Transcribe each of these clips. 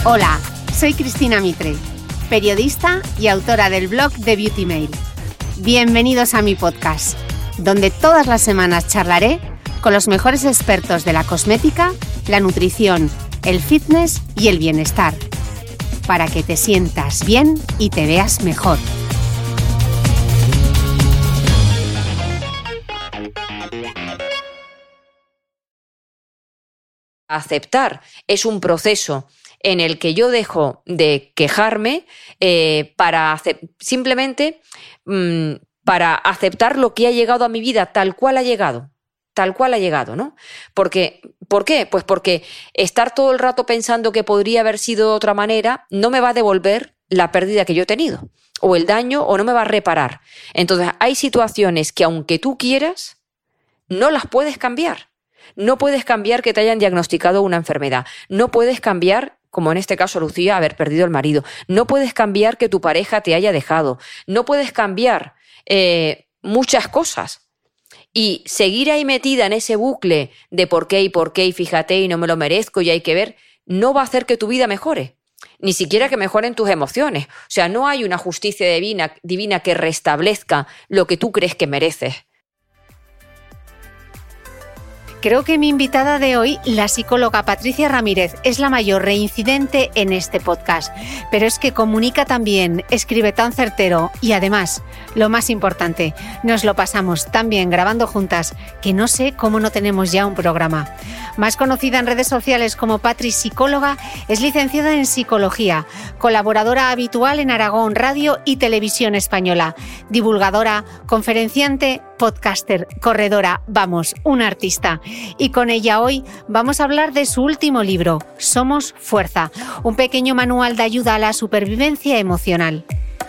Hola, soy Cristina Mitre, periodista y autora del blog de Beauty Mail. Bienvenidos a mi podcast, donde todas las semanas charlaré con los mejores expertos de la cosmética, la nutrición, el fitness y el bienestar, para que te sientas bien y te veas mejor. Aceptar es un proceso en el que yo dejo de quejarme simplemente para aceptar lo que ha llegado a mi vida tal cual ha llegado, ¿no? ¿Por qué? Pues porque estar todo el rato pensando que podría haber sido de otra manera no me va a devolver la pérdida que yo he tenido, o el daño, o no me va a reparar. Entonces hay situaciones que aunque tú quieras, no las puedes cambiar. No puedes cambiar que te hayan diagnosticado una enfermedad. No puedes cambiar, como en este caso Lucía, haber perdido el marido. No puedes cambiar que tu pareja te haya dejado. No puedes cambiar muchas cosas. Y seguir ahí metida en ese bucle de por qué, y fíjate, y no me lo merezco, y hay que ver, no va a hacer que tu vida mejore. Ni siquiera que mejoren tus emociones. O sea, no hay una justicia divina que restablezca lo que tú crees que mereces. Creo que mi invitada de hoy, la psicóloga Patricia Ramírez, es la mayor reincidente en este podcast. Pero es que comunica tan bien, escribe tan certero y además, lo más importante, nos lo pasamos tan bien grabando juntas que no sé cómo no tenemos ya un programa. Más conocida en redes sociales como Patri Psicóloga, es licenciada en Psicología, colaboradora habitual en Aragón Radio y Televisión Española, divulgadora, conferenciante, podcaster, corredora, vamos, una artista. Y con ella hoy vamos a hablar de su último libro, Somos Fuerza, un pequeño manual de ayuda a la supervivencia emocional.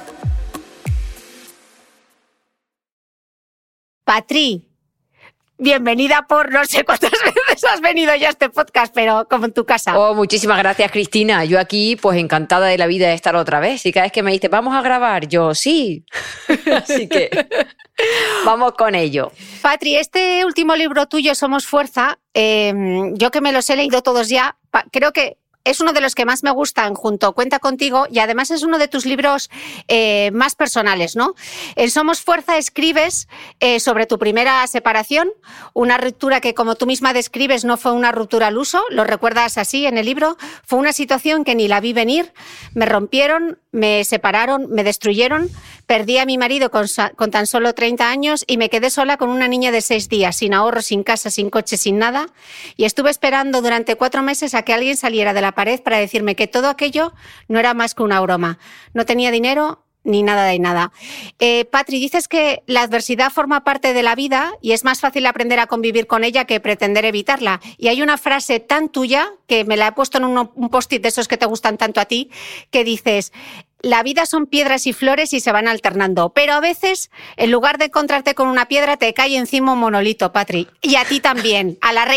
Patri, bienvenida por no sé cuántas veces has venido ya a este podcast, pero como en tu casa. Oh, muchísimas gracias, Cristina. Yo aquí, pues encantada de la vida de estar otra vez. Y cada vez que me dices, vamos a grabar, yo sí. Así que vamos con ello. Patri, este último libro tuyo, Somos Fuerza, yo que me los he leído todos ya, creo que es uno de los que más me gustan junto Cuenta Contigo y además es uno de tus libros más personales, ¿no? En Somos Fuerza escribes sobre tu primera separación, una ruptura que, como tú misma describes, no fue una ruptura al uso, lo recuerdas así en el libro, fue una situación que ni la vi venir, me rompieron, me separaron, me destruyeron, perdí a mi marido con tan solo 30 años y me quedé sola con una niña de 6 días, sin ahorro, sin casa, sin coche, sin nada, y estuve esperando durante 4 meses a que alguien saliera de la pared para decirme que todo aquello no era más que una broma. No tenía dinero ni nada de nada. Patri, dices que la adversidad forma parte de la vida y es más fácil aprender a convivir con ella que pretender evitarla. Y hay una frase tan tuya, que me la he puesto en un post-it de esos que te gustan tanto a ti, que dices: la vida son piedras y flores y se van alternando, pero a veces, en lugar de encontrarte con una piedra, te cae encima un monolito, Patri. Y a ti también, a la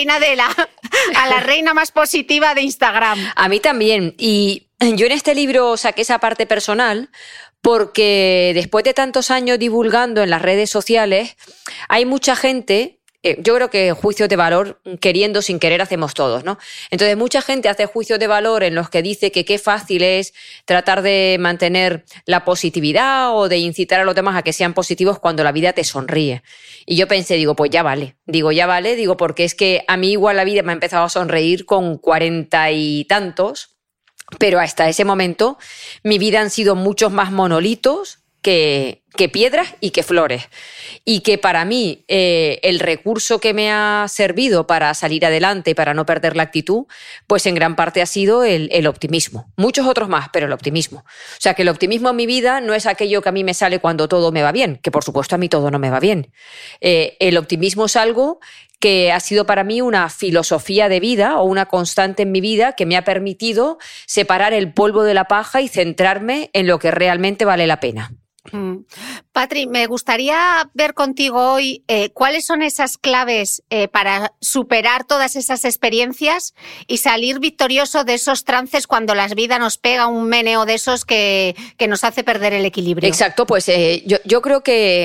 reina más positiva de Instagram. A mí también. Y yo en este libro saqué esa parte personal porque después de tantos años divulgando en las redes sociales, hay mucha gente. Yo creo que juicios de valor, queriendo sin querer, hacemos todos, ¿no? Entonces, mucha gente hace juicios de valor en los que dice que qué fácil es tratar de mantener la positividad o de incitar a los demás a que sean positivos cuando la vida te sonríe. Y yo pensé, pues ya vale. Porque es que a mí igual la vida me ha empezado a sonreír con 40 y tantos, pero hasta ese momento mi vida han sido muchos más monolitos que piedras y que flores. Y que para mí el recurso que me ha servido para salir adelante y para no perder la actitud, pues en gran parte ha sido el optimismo. Muchos otros más, pero el optimismo. O sea, que el optimismo en mi vida no es aquello que a mí me sale cuando todo me va bien, que por supuesto a mí todo no me va bien. El optimismo es algo que ha sido para mí una filosofía de vida o una constante en mi vida que me ha permitido separar el polvo de la paja y centrarme en lo que realmente vale la pena. Patri, me gustaría ver contigo hoy cuáles son esas claves para superar todas esas experiencias y salir victorioso de esos trances cuando la vida nos pega un meneo de esos que nos hace perder el equilibrio. Exacto, pues yo creo que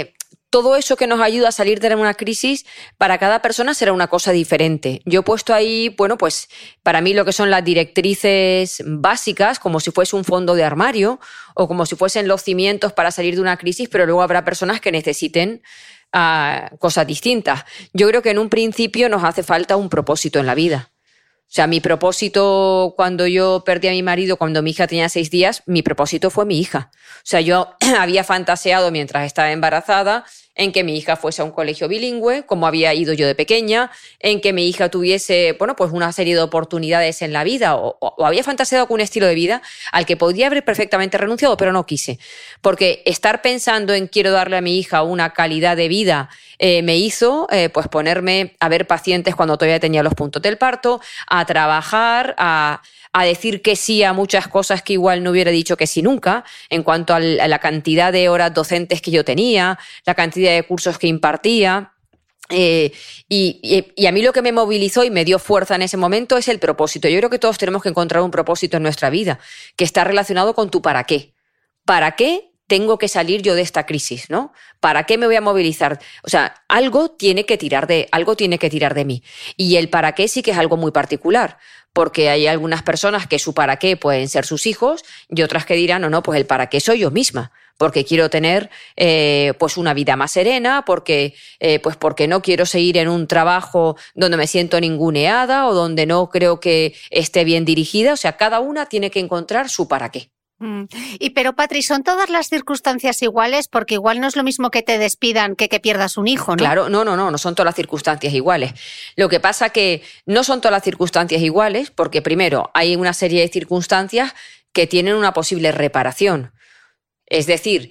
todo eso que nos ayuda a salir de una crisis, para cada persona será una cosa diferente. Yo he puesto ahí, bueno, pues para mí lo que son las directrices básicas, como si fuese un fondo de armario o como si fuesen los cimientos para salir de una crisis, pero luego habrá personas que necesiten cosas distintas. Yo creo que en un principio nos hace falta un propósito en la vida. O sea, mi propósito cuando yo perdí a mi marido, cuando mi hija tenía 6 días, mi propósito fue mi hija. O sea, yo había fantaseado mientras estaba embarazada en que mi hija fuese a un colegio bilingüe, como había ido yo de pequeña, en que mi hija tuviese, bueno, pues una serie de oportunidades en la vida, o había fantaseado con un estilo de vida al que podría haber perfectamente renunciado, pero no quise. Porque estar pensando en quiero darle a mi hija una calidad de vida me hizo pues ponerme a ver pacientes cuando todavía tenía los puntos del parto, a trabajar, a decir que sí a muchas cosas que igual no hubiera dicho que sí nunca, en cuanto a la cantidad de horas docentes que yo tenía, la cantidad de cursos que impartía. Y a mí lo que me movilizó y me dio fuerza en ese momento es el propósito. Yo creo que todos tenemos que encontrar un propósito en nuestra vida que está relacionado con tu para qué. ¿Para qué tengo que salir yo de esta crisis, ¿no? ¿Para qué me voy a movilizar? O sea, algo tiene que tirar de mí. Y el para qué sí que es algo muy particular, porque hay algunas personas que su para qué pueden ser sus hijos y otras que dirán, no, pues el para qué soy yo misma, porque quiero tener pues una vida más serena, porque no quiero seguir en un trabajo donde me siento ninguneada o donde no creo que esté bien dirigida. O sea, cada una tiene que encontrar su para qué. Pero Patri, ¿son todas las circunstancias iguales? Porque igual no es lo mismo que te despidan que pierdas un hijo, ¿no? Claro, no son todas las circunstancias iguales. Lo que pasa que no son todas las circunstancias iguales porque primero hay una serie de circunstancias que tienen una posible reparación. Es decir,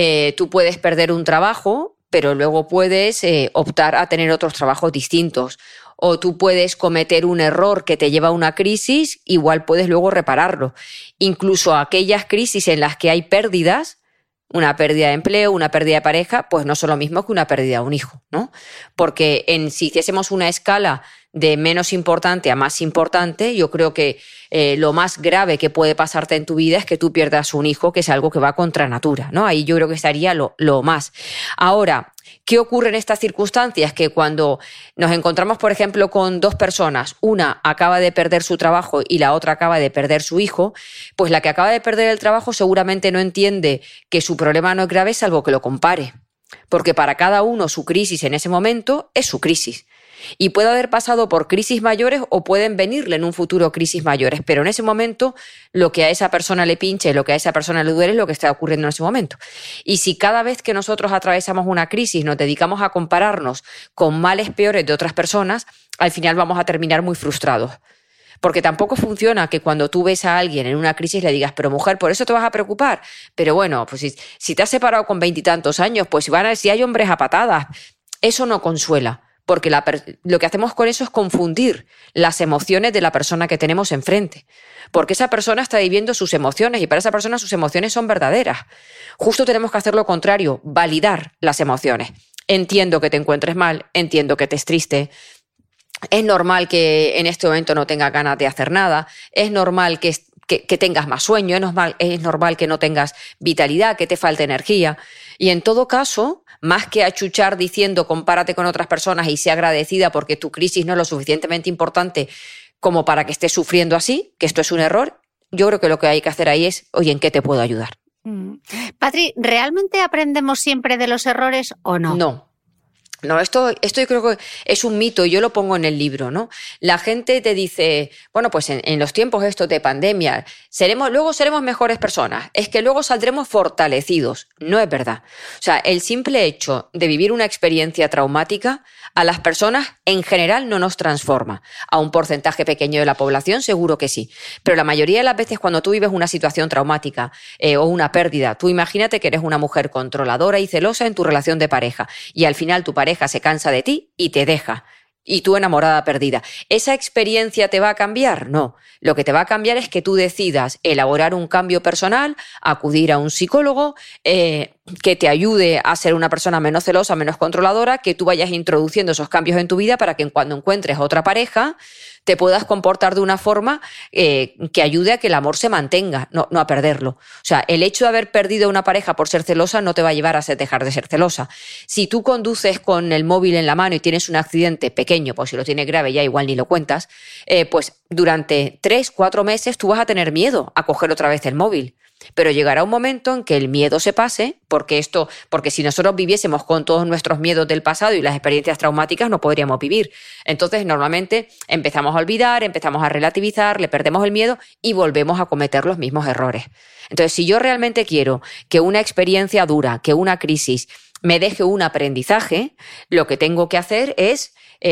tú puedes perder un trabajo, pero luego puedes optar a tener otros trabajos distintos. O tú puedes cometer un error que te lleva a una crisis, igual puedes luego repararlo. Incluso aquellas crisis en las que hay pérdidas, una pérdida de empleo, una pérdida de pareja, pues no son lo mismo que una pérdida de un hijo, ¿no? Porque si hiciésemos una escala de menos importante a más importante, yo creo que lo más grave que puede pasarte en tu vida es que tú pierdas un hijo, que es algo que va contra natura, ¿no? Ahí yo creo que estaría lo más. Ahora, ¿qué ocurre en estas circunstancias? Que cuando nos encontramos, por ejemplo, con 2 personas, una acaba de perder su trabajo y la otra acaba de perder su hijo, pues la que acaba de perder el trabajo seguramente no entiende que su problema no es grave salvo que lo compare. Porque para cada uno su crisis en ese momento es su crisis. Y puede haber pasado por crisis mayores o pueden venirle en un futuro crisis mayores, pero en ese momento lo que a esa persona le pinche, lo que a esa persona le duele es lo que está ocurriendo en ese momento. Y si cada vez que nosotros atravesamos una crisis nos dedicamos a compararnos con males peores de otras personas, al final vamos a terminar muy frustrados. Porque tampoco funciona que cuando tú ves a alguien en una crisis le digas, pero mujer, por eso te vas a preocupar. Pero bueno, pues si te has separado con 20 y tantos años, pues si hay hombres a patadas, eso no consuela. Porque lo que hacemos con eso es confundir las emociones de la persona que tenemos enfrente. Porque esa persona está viviendo sus emociones y para esa persona sus emociones son verdaderas. Justo tenemos que hacer lo contrario, validar las emociones. Entiendo que te encuentres mal, entiendo que estés triste. Es normal que en este momento no tengas ganas de hacer nada. Es normal que tengas más sueño. Es normal que no tengas vitalidad, que te falte energía. Y en todo caso, más que achuchar diciendo compárate con otras personas y sea agradecida porque tu crisis no es lo suficientemente importante como para que estés sufriendo así, que esto es un error, yo creo que lo que hay que hacer ahí es, oye, ¿en qué te puedo ayudar? Patri, ¿realmente aprendemos siempre de los errores o no? No, esto yo creo que es un mito y yo lo pongo en el libro, ¿no? La gente te dice, bueno, pues en los tiempos estos de pandemia, luego seremos mejores personas, es que luego saldremos fortalecidos. No es verdad. O sea, el simple hecho de vivir una experiencia traumática a las personas en general no nos transforma. A un porcentaje pequeño de la población seguro que sí. Pero la mayoría de las veces cuando tú vives una situación traumática o una pérdida, tú imagínate que eres una mujer controladora y celosa en tu relación de pareja y al final tu pareja se cansa de ti y te deja. Y tú enamorada perdida. ¿Esa experiencia te va a cambiar? No. Lo que te va a cambiar es que tú decidas elaborar un cambio personal, acudir a un psicólogo, que te ayude a ser una persona menos celosa, menos controladora, que tú vayas introduciendo esos cambios en tu vida para que cuando encuentres otra pareja te puedas comportar de una forma que ayude a que el amor se mantenga, no a perderlo. O sea, el hecho de haber perdido una pareja por ser celosa no te va a llevar a dejar de ser celosa. Si tú conduces con el móvil en la mano y tienes un accidente pequeño, pues si lo tienes grave ya igual ni lo cuentas, pues durante 3-4 meses tú vas a tener miedo a coger otra vez el móvil. Pero llegará un momento en que el miedo se pase, porque si nosotros viviésemos con todos nuestros miedos del pasado y las experiencias traumáticas no podríamos vivir. Entonces, normalmente empezamos a olvidar, empezamos a relativizar, le perdemos el miedo y volvemos a cometer los mismos errores. Entonces, si yo realmente quiero que una experiencia dura, que una crisis me deje un aprendizaje, lo que tengo que hacer es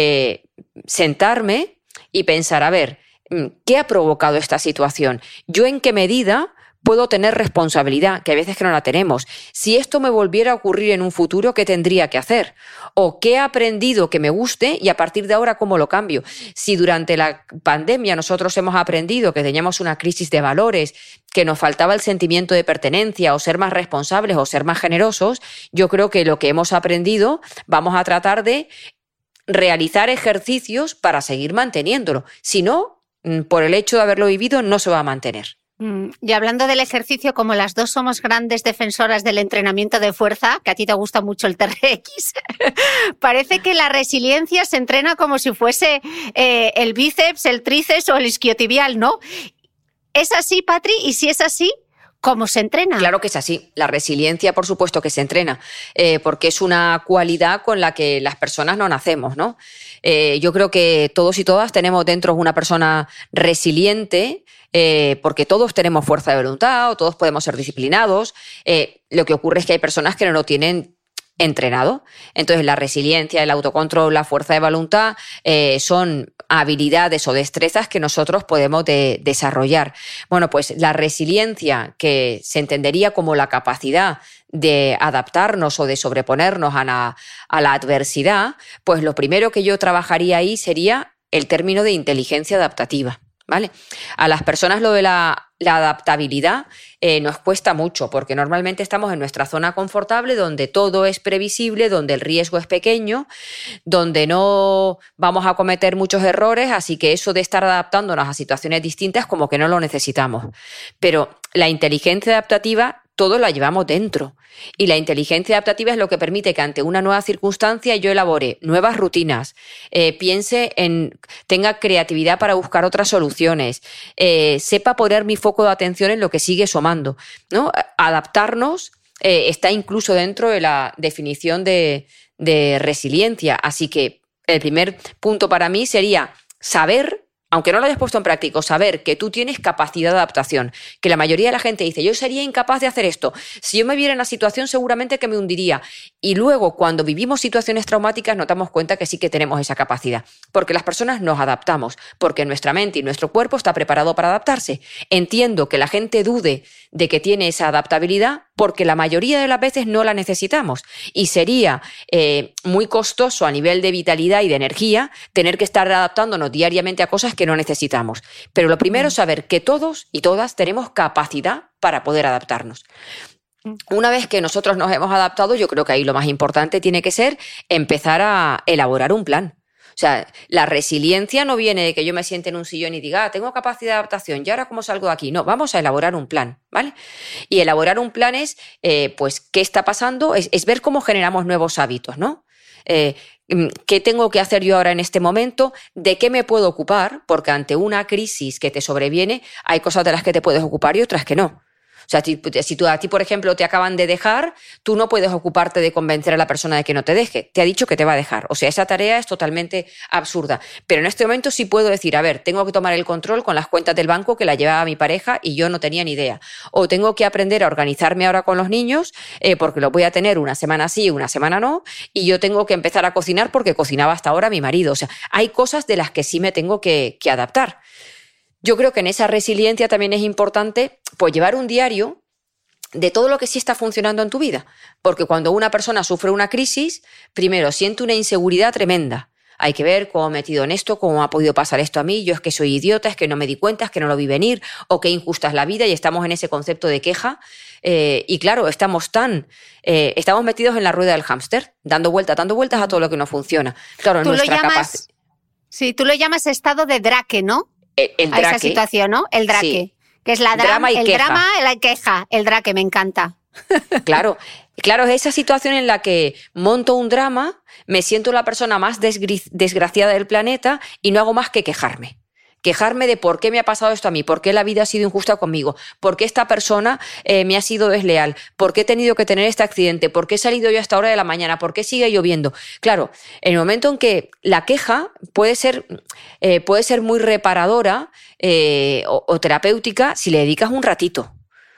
sentarme y pensar, a ver, ¿qué ha provocado esta situación? ¿Yo en qué medida puedo tener responsabilidad, que a veces que no la tenemos? Si esto me volviera a ocurrir en un futuro, ¿qué tendría que hacer? ¿O qué he aprendido que me guste y a partir de ahora cómo lo cambio? Si durante la pandemia nosotros hemos aprendido que teníamos una crisis de valores, que nos faltaba el sentimiento de pertenencia o ser más responsables o ser más generosos, yo creo que lo que hemos aprendido vamos a tratar de realizar ejercicios para seguir manteniéndolo. Si no, por el hecho de haberlo vivido, no se va a mantener. Y hablando del ejercicio, como las dos somos grandes defensoras del entrenamiento de fuerza, que a ti te gusta mucho el TRX, parece que la resiliencia se entrena como si fuese el bíceps, el tríceps o el isquiotibial, ¿no? ¿Es así, Patri? Y si es así, ¿cómo se entrena? Claro que es así. La resiliencia, por supuesto que se entrena, porque es una cualidad con la que las personas no nacemos, ¿no? Yo creo que todos y todas tenemos dentro una persona resiliente, porque todos tenemos fuerza de voluntad o todos podemos ser disciplinados. Lo que ocurre es que hay personas que no lo tienen entrenado. Entonces, la resiliencia, el autocontrol, la fuerza de voluntad son habilidades o destrezas que nosotros podemos desarrollar. Bueno, pues la resiliencia, que se entendería como la capacidad de adaptarnos o de sobreponernos a la adversidad, pues lo primero que yo trabajaría ahí sería el término de inteligencia adaptativa, ¿vale? A las personas lo de la adaptabilidad nos cuesta mucho, porque normalmente estamos en nuestra zona confortable, donde todo es previsible, donde el riesgo es pequeño, donde no vamos a cometer muchos errores, así que eso de estar adaptándonos a situaciones distintas como que no lo necesitamos. Pero la inteligencia adaptativa todos la llevamos dentro. Y la inteligencia adaptativa es lo que permite que ante una nueva circunstancia yo elabore nuevas rutinas, tenga creatividad para buscar otras soluciones, sepa poner mi foco de atención en lo que sigue sumando, ¿no? Adaptarnos está incluso dentro de la definición de resiliencia. Así que el primer punto para mí sería saber, aunque no lo hayas puesto en práctica, saber que tú tienes capacidad de adaptación, que la mayoría de la gente dice, yo sería incapaz de hacer esto, si yo me viera en la situación seguramente que me hundiría. Y luego, cuando vivimos situaciones traumáticas, nos damos cuenta que sí que tenemos esa capacidad, porque las personas nos adaptamos, porque nuestra mente y nuestro cuerpo está preparado para adaptarse. Entiendo que la gente dude de que tiene esa adaptabilidad, porque la mayoría de las veces no la necesitamos. Y sería muy costoso a nivel de vitalidad y de energía tener que estar adaptándonos diariamente a cosas que no necesitamos. Pero lo primero es saber que todos y todas tenemos capacidad para poder adaptarnos. Una vez que nosotros nos hemos adaptado, yo creo que ahí lo más importante tiene que ser empezar a elaborar un plan. O sea, la resiliencia no viene de que yo me siente en un sillón y diga, tengo capacidad de adaptación, ¿y ahora cómo salgo de aquí? No, vamos a elaborar un plan, ¿vale? Y elaborar un plan es, pues, ¿qué está pasando? Es ver cómo generamos nuevos hábitos, ¿no? ¿Qué tengo que hacer yo ahora en este momento? ¿De qué me puedo ocupar? Porque ante una crisis que te sobreviene, hay cosas de las que te puedes ocupar y otras que no. O sea, si a ti, por ejemplo, te acaban de dejar, tú no puedes ocuparte de convencer a la persona de que no te deje. Te ha dicho que te va a dejar. O sea, esa tarea es totalmente absurda. Pero en este momento sí puedo decir, a ver, tengo que tomar el control con las cuentas del banco que la llevaba mi pareja y yo no tenía ni idea. O tengo que aprender a organizarme ahora con los niños porque los voy a tener una semana sí y una semana no. Y yo tengo que empezar a cocinar porque cocinaba hasta ahora mi marido. O sea, hay cosas de las que sí me tengo que adaptar. Yo creo que en esa resiliencia también es importante pues llevar un diario de todo lo que sí está funcionando en tu vida. Porque cuando una persona sufre una crisis, primero siente una inseguridad tremenda. Hay que ver cómo me he metido en esto, cómo ha podido pasar esto a mí, yo es que soy idiota, es que no me di cuenta, es que no lo vi venir, o qué injusta es la vida, y estamos en ese concepto de queja. Y claro, estamos metidos en la rueda del hámster, dando vueltas a todo lo que no funciona. Claro, nuestra capacidad. Sí, tú lo llamas estado de Drake, ¿no? El a esa situación, ¿no? El Drake. Sí. Que es la drama y queja. Drama y la queja. El Drake, me encanta. Claro, es esa situación en la que monto un drama, me siento la persona más desgraciada del planeta y no hago más que quejarme. Quejarme de por qué me ha pasado esto a mí, por qué la vida ha sido injusta conmigo, por qué esta persona me ha sido desleal, por qué he tenido que tener este accidente, por qué he salido yo a esta hora de la mañana, por qué sigue lloviendo. Claro, en el momento en que la queja puede ser muy reparadora o terapéutica si le dedicas un ratito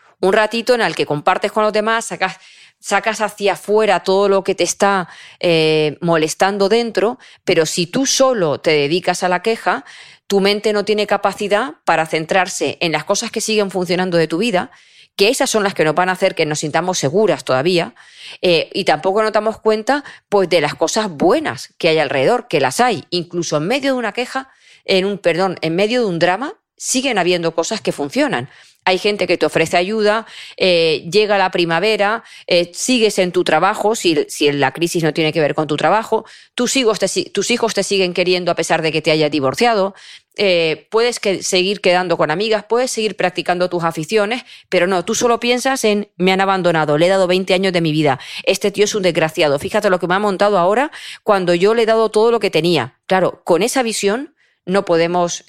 en el que compartes con los demás, sacas hacia afuera todo lo que te está molestando dentro, pero si tú solo te dedicas a la queja, tu mente no tiene capacidad para centrarse en las cosas que siguen funcionando de tu vida, que esas son las que nos van a hacer que nos sintamos seguras todavía, y tampoco nos damos cuenta pues, de las cosas buenas que hay alrededor, que las hay. Incluso en medio de una queja, en medio de un drama, siguen habiendo cosas que funcionan. Hay gente que te ofrece ayuda, llega la primavera, sigues en tu trabajo, si la crisis no tiene que ver con tu trabajo, tus hijos te siguen queriendo a pesar de que te hayas divorciado, puedes seguir quedando con amigas, puedes seguir practicando tus aficiones, pero no, tú solo piensas en me han abandonado, le he dado 20 años de mi vida, este tío es un desgraciado, fíjate lo que me ha montado ahora cuando yo le he dado todo lo que tenía. Claro, con esa visión no podemos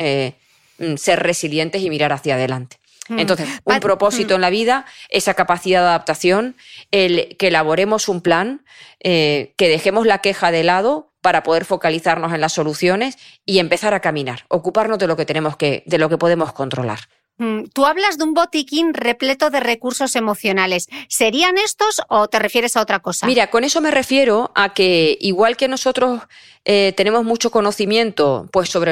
ser resilientes y mirar hacia adelante. Entonces, un propósito en la vida, esa capacidad de adaptación, el que elaboremos un plan, que dejemos la queja de lado para poder focalizarnos en las soluciones y empezar a caminar, ocuparnos de lo que podemos controlar. Tú hablas de un botiquín repleto de recursos emocionales. ¿Serían estos o te refieres a otra cosa? Mira, con eso me refiero a que igual que nosotros tenemos mucho conocimiento pues, sobre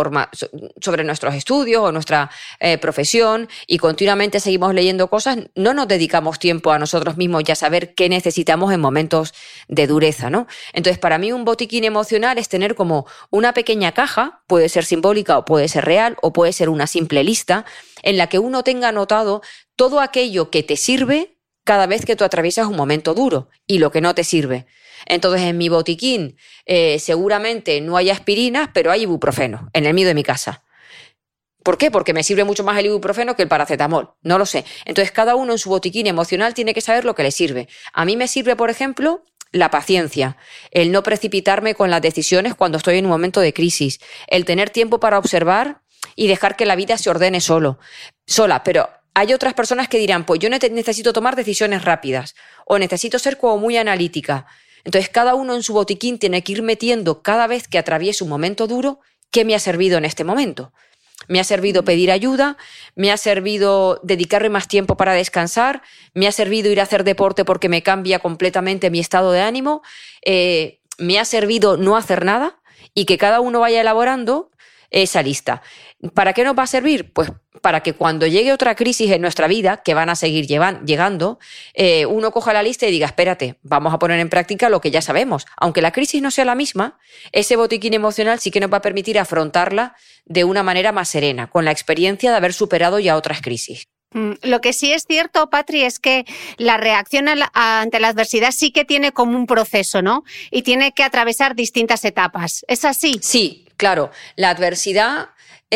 nuestros estudios o nuestra profesión y continuamente seguimos leyendo cosas, no nos dedicamos tiempo a nosotros mismos y a saber qué necesitamos en momentos de dureza, ¿no? Entonces, para mí un botiquín emocional es tener como una pequeña caja, puede ser simbólica o puede ser real o puede ser una simple lista, en la que uno tenga anotado todo aquello que te sirve cada vez que tú atraviesas un momento duro y lo que no te sirve. Entonces, en mi botiquín seguramente no hay aspirinas, pero hay ibuprofeno, en el mío de mi casa. ¿Por qué? Porque me sirve mucho más el ibuprofeno que el paracetamol. No lo sé. Entonces, cada uno en su botiquín emocional tiene que saber lo que le sirve. A mí me sirve, por ejemplo, la paciencia, el no precipitarme con las decisiones cuando estoy en un momento de crisis, el tener tiempo para observar y dejar que la vida se ordene sola. Pero hay otras personas que dirán, pues yo necesito tomar decisiones rápidas o necesito ser como muy analítica. Entonces, cada uno en su botiquín tiene que ir metiendo cada vez que atraviese un momento duro qué me ha servido en este momento. Me ha servido pedir ayuda, me ha servido dedicarme más tiempo para descansar, me ha servido ir a hacer deporte porque me cambia completamente mi estado de ánimo, me ha servido no hacer nada y que cada uno vaya elaborando esa lista. ¿Para qué nos va a servir? Pues para que cuando llegue otra crisis en nuestra vida, que van a seguir llegando, uno coja la lista y diga, espérate, vamos a poner en práctica lo que ya sabemos. Aunque la crisis no sea la misma, ese botiquín emocional sí que nos va a permitir afrontarla de una manera más serena, con la experiencia de haber superado ya otras crisis. Lo que sí es cierto, Patri, es que la reacción ante la adversidad sí que tiene como un proceso, ¿no? Y tiene que atravesar distintas etapas. ¿Es así? Sí, claro. La adversidad,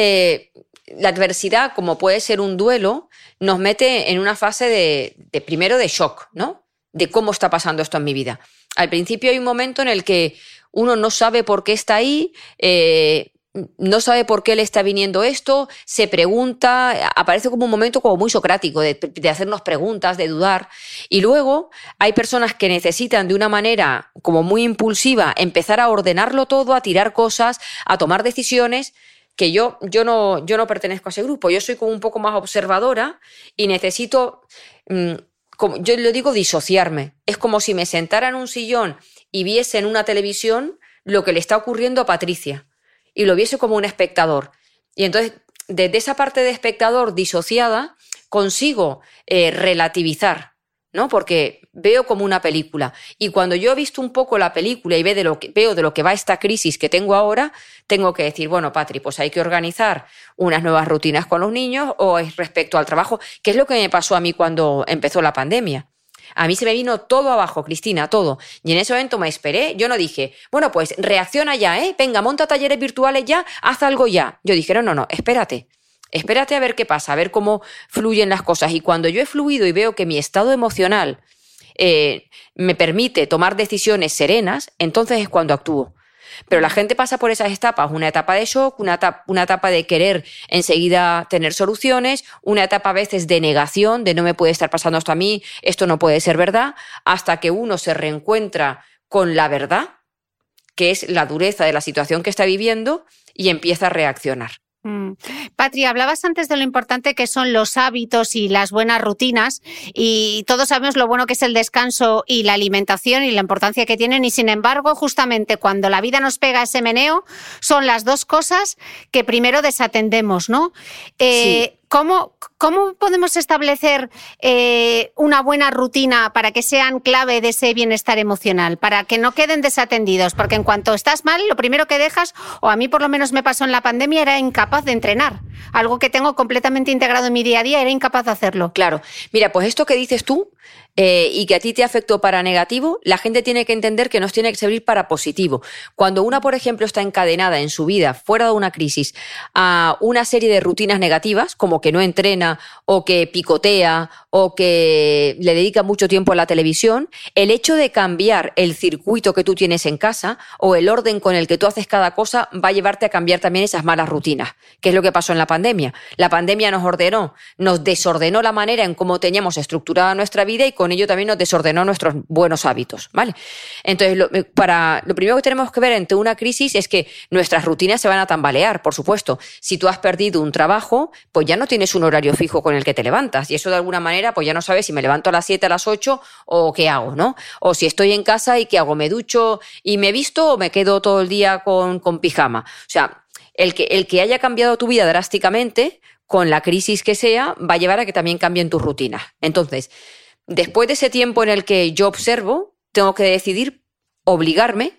como puede ser un duelo, nos mete en una fase primero de shock, ¿no? De cómo está pasando esto en mi vida. Al principio hay un momento en el que uno no sabe por qué está ahí, no sabe por qué le está viniendo esto, se pregunta, aparece como un momento como muy socrático de hacernos preguntas, de dudar. Y luego hay personas que necesitan de una manera como muy impulsiva empezar a ordenarlo todo, a tirar cosas, a tomar decisiones, que yo no pertenezco a ese grupo. Yo soy como un poco más observadora y necesito, como yo le digo, disociarme. Es como si me sentara en un sillón y viese en una televisión lo que le está ocurriendo a Patricia. Y lo viese como un espectador. Y entonces, desde esa parte de espectador disociada, consigo relativizar ¿no? Porque veo como una película. Y cuando yo he visto un poco la película y veo de lo que va esta crisis que tengo ahora, tengo que decir, bueno, Patri, pues hay que organizar unas nuevas rutinas con los niños o es respecto al trabajo, que es lo que me pasó a mí cuando empezó la pandemia. A mí se me vino todo abajo, Cristina, todo. Y en ese momento me esperé. Yo no dije, bueno, pues reacciona ya, venga, monta talleres virtuales ya, haz algo ya. Yo dije, no, espérate. Espérate a ver qué pasa, a ver cómo fluyen las cosas. Y cuando yo he fluido y veo que mi estado emocional me permite tomar decisiones serenas, entonces es cuando actúo. Pero la gente pasa por esas etapas, una etapa de shock, una etapa de querer enseguida tener soluciones, una etapa a veces de negación, de no me puede estar pasando esto a mí, esto no puede ser verdad, hasta que uno se reencuentra con la verdad, que es la dureza de la situación que está viviendo, y empieza a reaccionar. Patri, hablabas antes de lo importante que son los hábitos y las buenas rutinas, y todos sabemos lo bueno que es el descanso y la alimentación y la importancia que tienen, y sin embargo, justamente cuando la vida nos pega ese meneo, son las dos cosas que primero desatendemos, ¿no? Sí. ¿Cómo podemos establecer una buena rutina para que sean clave de ese bienestar emocional, para que no queden desatendidos? Porque en cuanto estás mal, lo primero que dejas, o a mí por lo menos me pasó en la pandemia, era incapaz de entrenar. Algo que tengo completamente integrado en mi día a día, era incapaz de hacerlo. Claro. Mira, pues esto que dices tú y que a ti te afectó para negativo, la gente tiene que entender que nos tiene que servir para positivo. Cuando una, por ejemplo, está encadenada en su vida, fuera de una crisis, a una serie de rutinas negativas, como que no entrena o que picotea o que le dedica mucho tiempo a la televisión, el hecho de cambiar el circuito que tú tienes en casa o el orden con el que tú haces cada cosa va a llevarte a cambiar también esas malas rutinas, que es lo que pasó en la pandemia. La pandemia nos desordenó la manera en cómo teníamos estructurada nuestra vida y con ello también nos desordenó nuestros buenos hábitos, ¿vale? Entonces, lo primero que tenemos que ver ante una crisis es que nuestras rutinas se van a tambalear, por supuesto. Si tú has perdido un trabajo, pues ya no tienes un horario fijo con el que te levantas, y eso de alguna manera pues ya no sabes si me levanto a las 7, a las 8 o qué hago, ¿no? O si estoy en casa y qué hago, me ducho y me visto o me quedo todo el día con pijama. O sea, el que haya cambiado tu vida drásticamente, con la crisis que sea, va a llevar a que también cambien tus rutinas. Entonces, después de ese tiempo en el que yo observo, tengo que decidir obligarme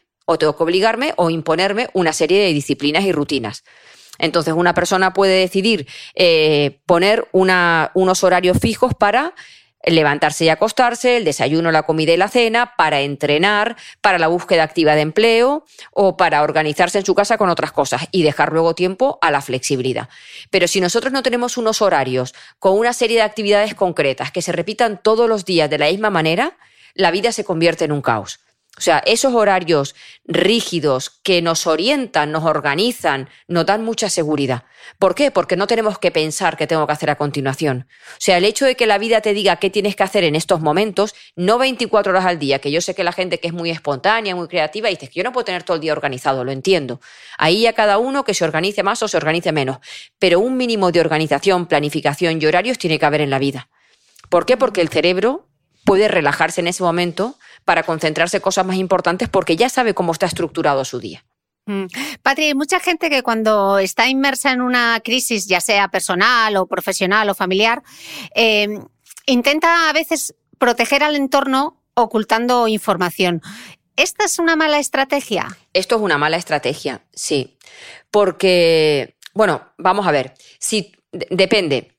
o imponerme una serie de disciplinas y rutinas. Entonces, una persona puede decidir poner unos horarios fijos para levantarse y acostarse, el desayuno, la comida y la cena, para entrenar, para la búsqueda activa de empleo o para organizarse en su casa con otras cosas y dejar luego tiempo a la flexibilidad. Pero si nosotros no tenemos unos horarios con una serie de actividades concretas que se repitan todos los días de la misma manera, la vida se convierte en un caos. O sea, esos horarios rígidos que nos orientan, nos organizan, nos dan mucha seguridad. ¿Por qué? Porque no tenemos que pensar qué tengo que hacer a continuación. O sea, el hecho de que la vida te diga qué tienes que hacer en estos momentos, no 24 horas al día, que yo sé que la gente que es muy espontánea, muy creativa, dice que yo no puedo tener todo el día organizado, lo entiendo. Ahí ya cada uno que se organice más o se organice menos. Pero un mínimo de organización, planificación y horarios tiene que haber en la vida. ¿Por qué? Porque el cerebro puede relajarse en ese momento para concentrarse en cosas más importantes porque ya sabe cómo está estructurado su día. Patri, hay mucha gente que cuando está inmersa en una crisis, ya sea personal o profesional o familiar, intenta a veces proteger al entorno ocultando información. ¿Esta es una mala estrategia? Esto es una mala estrategia, sí. Porque, bueno, vamos a ver, depende.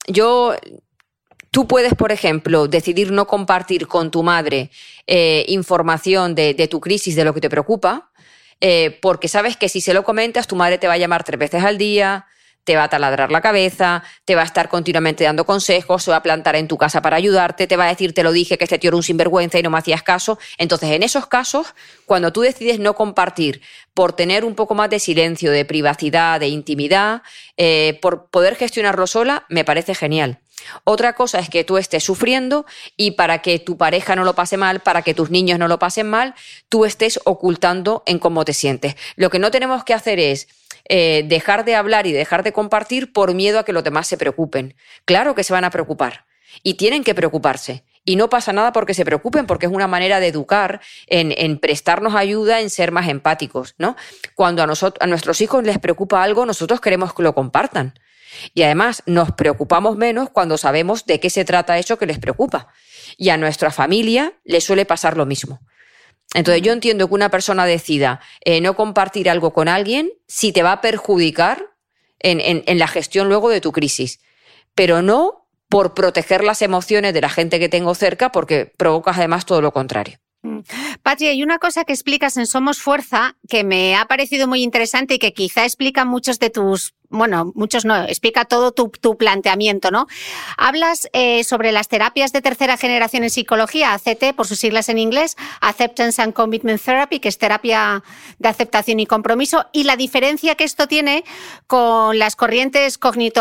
Tú puedes, por ejemplo, decidir no compartir con tu madre información de tu crisis, de lo que te preocupa, porque sabes que si se lo comentas, tu madre te va a llamar 3 veces al día, te va a taladrar la cabeza, te va a estar continuamente dando consejos, se va a plantar en tu casa para ayudarte, te va a decir, te lo dije, que este tío era un sinvergüenza y no me hacías caso. Entonces, en esos casos, cuando tú decides no compartir por tener un poco más de silencio, de privacidad, de intimidad, por poder gestionarlo sola, me parece genial. Otra cosa es que tú estés sufriendo y para que tu pareja no lo pase mal, para que tus niños no lo pasen mal, tú estés ocultando en cómo te sientes. Lo que no tenemos que hacer es dejar de hablar y dejar de compartir por miedo a que los demás se preocupen. Claro que se van a preocupar y tienen que preocuparse. Y no pasa nada porque se preocupen, porque es una manera de educar, en prestarnos ayuda, en ser más empáticos, ¿no? Cuando a nuestros hijos les preocupa algo, nosotros queremos que lo compartan. Y además nos preocupamos menos cuando sabemos de qué se trata eso que les preocupa. Y a nuestra familia le suele pasar lo mismo. Entonces yo entiendo que una persona decida no compartir algo con alguien si te va a perjudicar en la gestión luego de tu crisis, pero no por proteger las emociones de la gente que tengo cerca, porque provocas además todo lo contrario. Patri, hay una cosa que explicas en Somos Fuerza que me ha parecido muy interesante y que quizá explica muchos de tus... Bueno, muchos no, explica todo tu planteamiento, ¿no? Hablas sobre las terapias de tercera generación en psicología, ACT, por sus siglas en inglés, Acceptance and Commitment Therapy, que es terapia de aceptación y compromiso, y la diferencia que esto tiene con las corrientes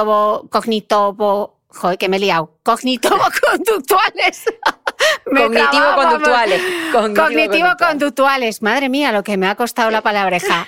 joder, que me he liado. Cognitivo-conductuales. Cognitivo-conductuales. Madre mía, lo que me ha costado la palabreja.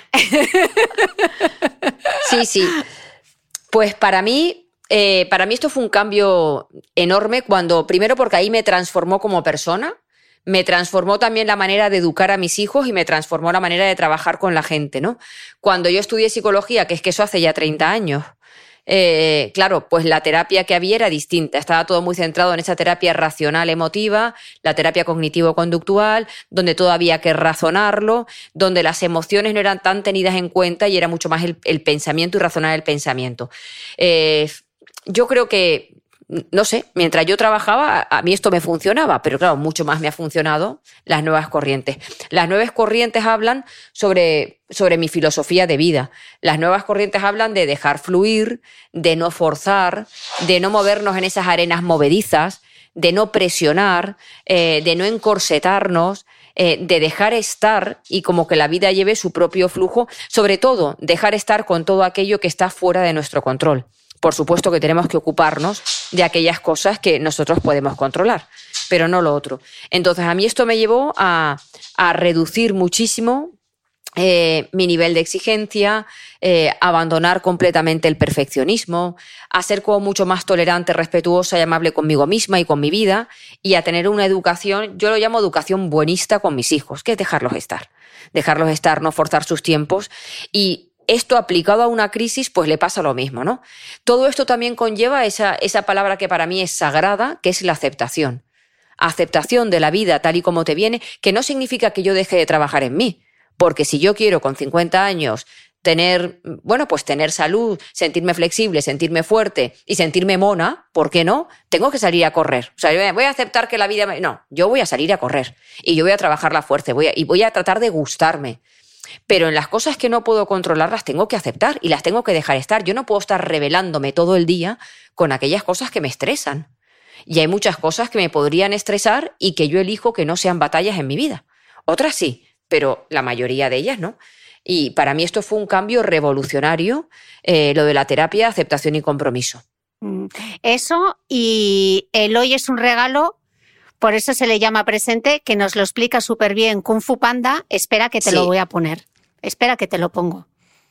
Sí. Pues para mí esto fue un cambio enorme primero porque ahí me transformó como persona, me transformó también la manera de educar a mis hijos y me transformó la manera de trabajar con la gente, ¿no? Cuando yo estudié psicología, que es que eso hace ya 30 años, claro, pues la terapia que había era distinta. Estaba todo muy centrado en esa terapia racional emotiva, la terapia cognitivo-conductual, donde todo había que razonarlo, donde las emociones no eran tan tenidas en cuenta y era mucho más el pensamiento y razonar el pensamiento. Yo creo que, no sé, mientras yo trabajaba, a mí esto me funcionaba, pero claro, mucho más me ha funcionado las nuevas corrientes. Las nuevas corrientes hablan sobre mi filosofía de vida. Las nuevas corrientes hablan de dejar fluir, de no forzar, de no movernos en esas arenas movedizas, de no presionar, de no encorsetarnos, de dejar estar y como que la vida lleve su propio flujo, sobre todo dejar estar con todo aquello que está fuera de nuestro control. Por supuesto que tenemos que ocuparnos de aquellas cosas que nosotros podemos controlar, pero no lo otro. Entonces, a mí esto me llevó a reducir muchísimo mi nivel de exigencia, abandonar completamente el perfeccionismo, a ser como mucho más tolerante, respetuosa y amable conmigo misma y con mi vida, y a tener una educación, yo lo llamo educación buenista con mis hijos, que es dejarlos estar, no forzar sus tiempos. Y esto aplicado a una crisis, pues le pasa lo mismo, ¿no? Todo esto también conlleva esa palabra que para mí es sagrada, que es la aceptación. Aceptación de la vida tal y como te viene, que no significa que yo deje de trabajar en mí, porque si yo quiero con 50 años tener salud, sentirme flexible, sentirme fuerte y sentirme mona, ¿por qué no? Tengo que salir a correr. O sea, yo voy a aceptar que la vida... No, yo voy a salir a correr y yo voy a trabajar la fuerza y voy a tratar de gustarme. Pero en las cosas que no puedo controlar las tengo que aceptar y las tengo que dejar estar. Yo no puedo estar rebelándome todo el día con aquellas cosas que me estresan. Y hay muchas cosas que me podrían estresar y que yo elijo que no sean batallas en mi vida. Otras sí, pero la mayoría de ellas no. Y para mí esto fue un cambio revolucionario, lo de la terapia, aceptación y compromiso. Eso, y el hoy es un regalo. Por eso se le llama presente, que nos lo explica súper bien Kung Fu Panda. Espera que te lo voy a poner. Espera que te lo pongo.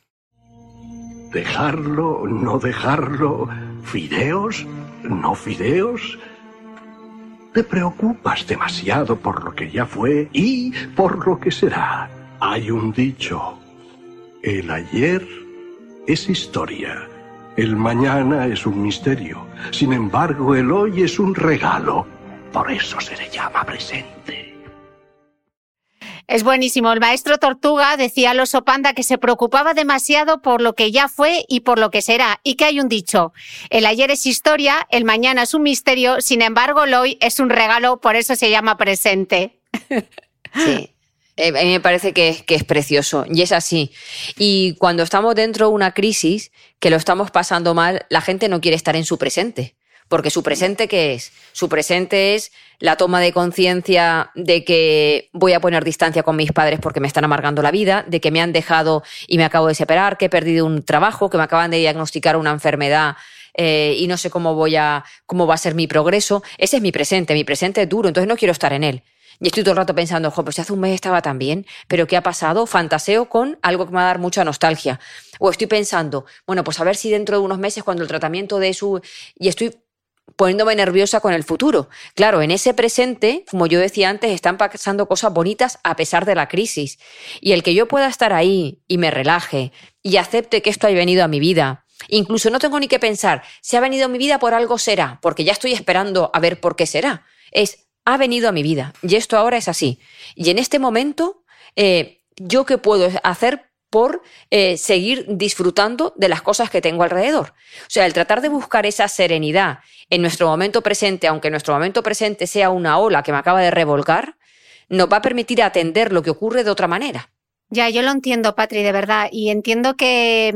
Dejarlo, no dejarlo, fideos, no fideos. Te preocupas demasiado por lo que ya fue y por lo que será. Hay un dicho: el ayer es historia, el mañana es un misterio. Sin embargo, el hoy es un regalo. Por eso se le llama presente. Es buenísimo. El maestro Tortuga decía al oso panda que se preocupaba demasiado por lo que ya fue y por lo que será. Y que hay un dicho: el ayer es historia, el mañana es un misterio, sin embargo el hoy es un regalo, por eso se llama presente. Sí. A mí me parece que es precioso y es así. Y cuando estamos dentro de una crisis, que lo estamos pasando mal, la gente no quiere estar en su presente. Porque su presente, ¿qué es? Su presente es la toma de conciencia de que voy a poner distancia con mis padres porque me están amargando la vida, de que me han dejado y me acabo de separar, que he perdido un trabajo, que me acaban de diagnosticar una enfermedad y no sé cómo va a ser mi progreso. Ese es mi presente es duro, entonces no quiero estar en él. Y estoy todo el rato pensando, pues hace un mes estaba tan bien, pero ¿qué ha pasado? Fantaseo con algo que me va a dar mucha nostalgia. O estoy pensando, bueno, pues a ver si dentro de unos meses, cuando el tratamiento de su... Y estoy poniéndome nerviosa con el futuro. Claro, en ese presente, como yo decía antes, están pasando cosas bonitas a pesar de la crisis. Y el que yo pueda estar ahí y me relaje y acepte que esto haya venido a mi vida, incluso no tengo ni que pensar, si ha venido a mi vida por algo será, porque ya estoy esperando a ver por qué será. Es ha venido a mi vida y esto ahora es así. Y en este momento, ¿yo qué puedo hacer por seguir disfrutando de las cosas que tengo alrededor? O sea, el tratar de buscar esa serenidad en nuestro momento presente, aunque nuestro momento presente sea una ola que me acaba de revolcar, nos va a permitir atender lo que ocurre de otra manera. Ya, yo lo entiendo, Patri, de verdad, y entiendo que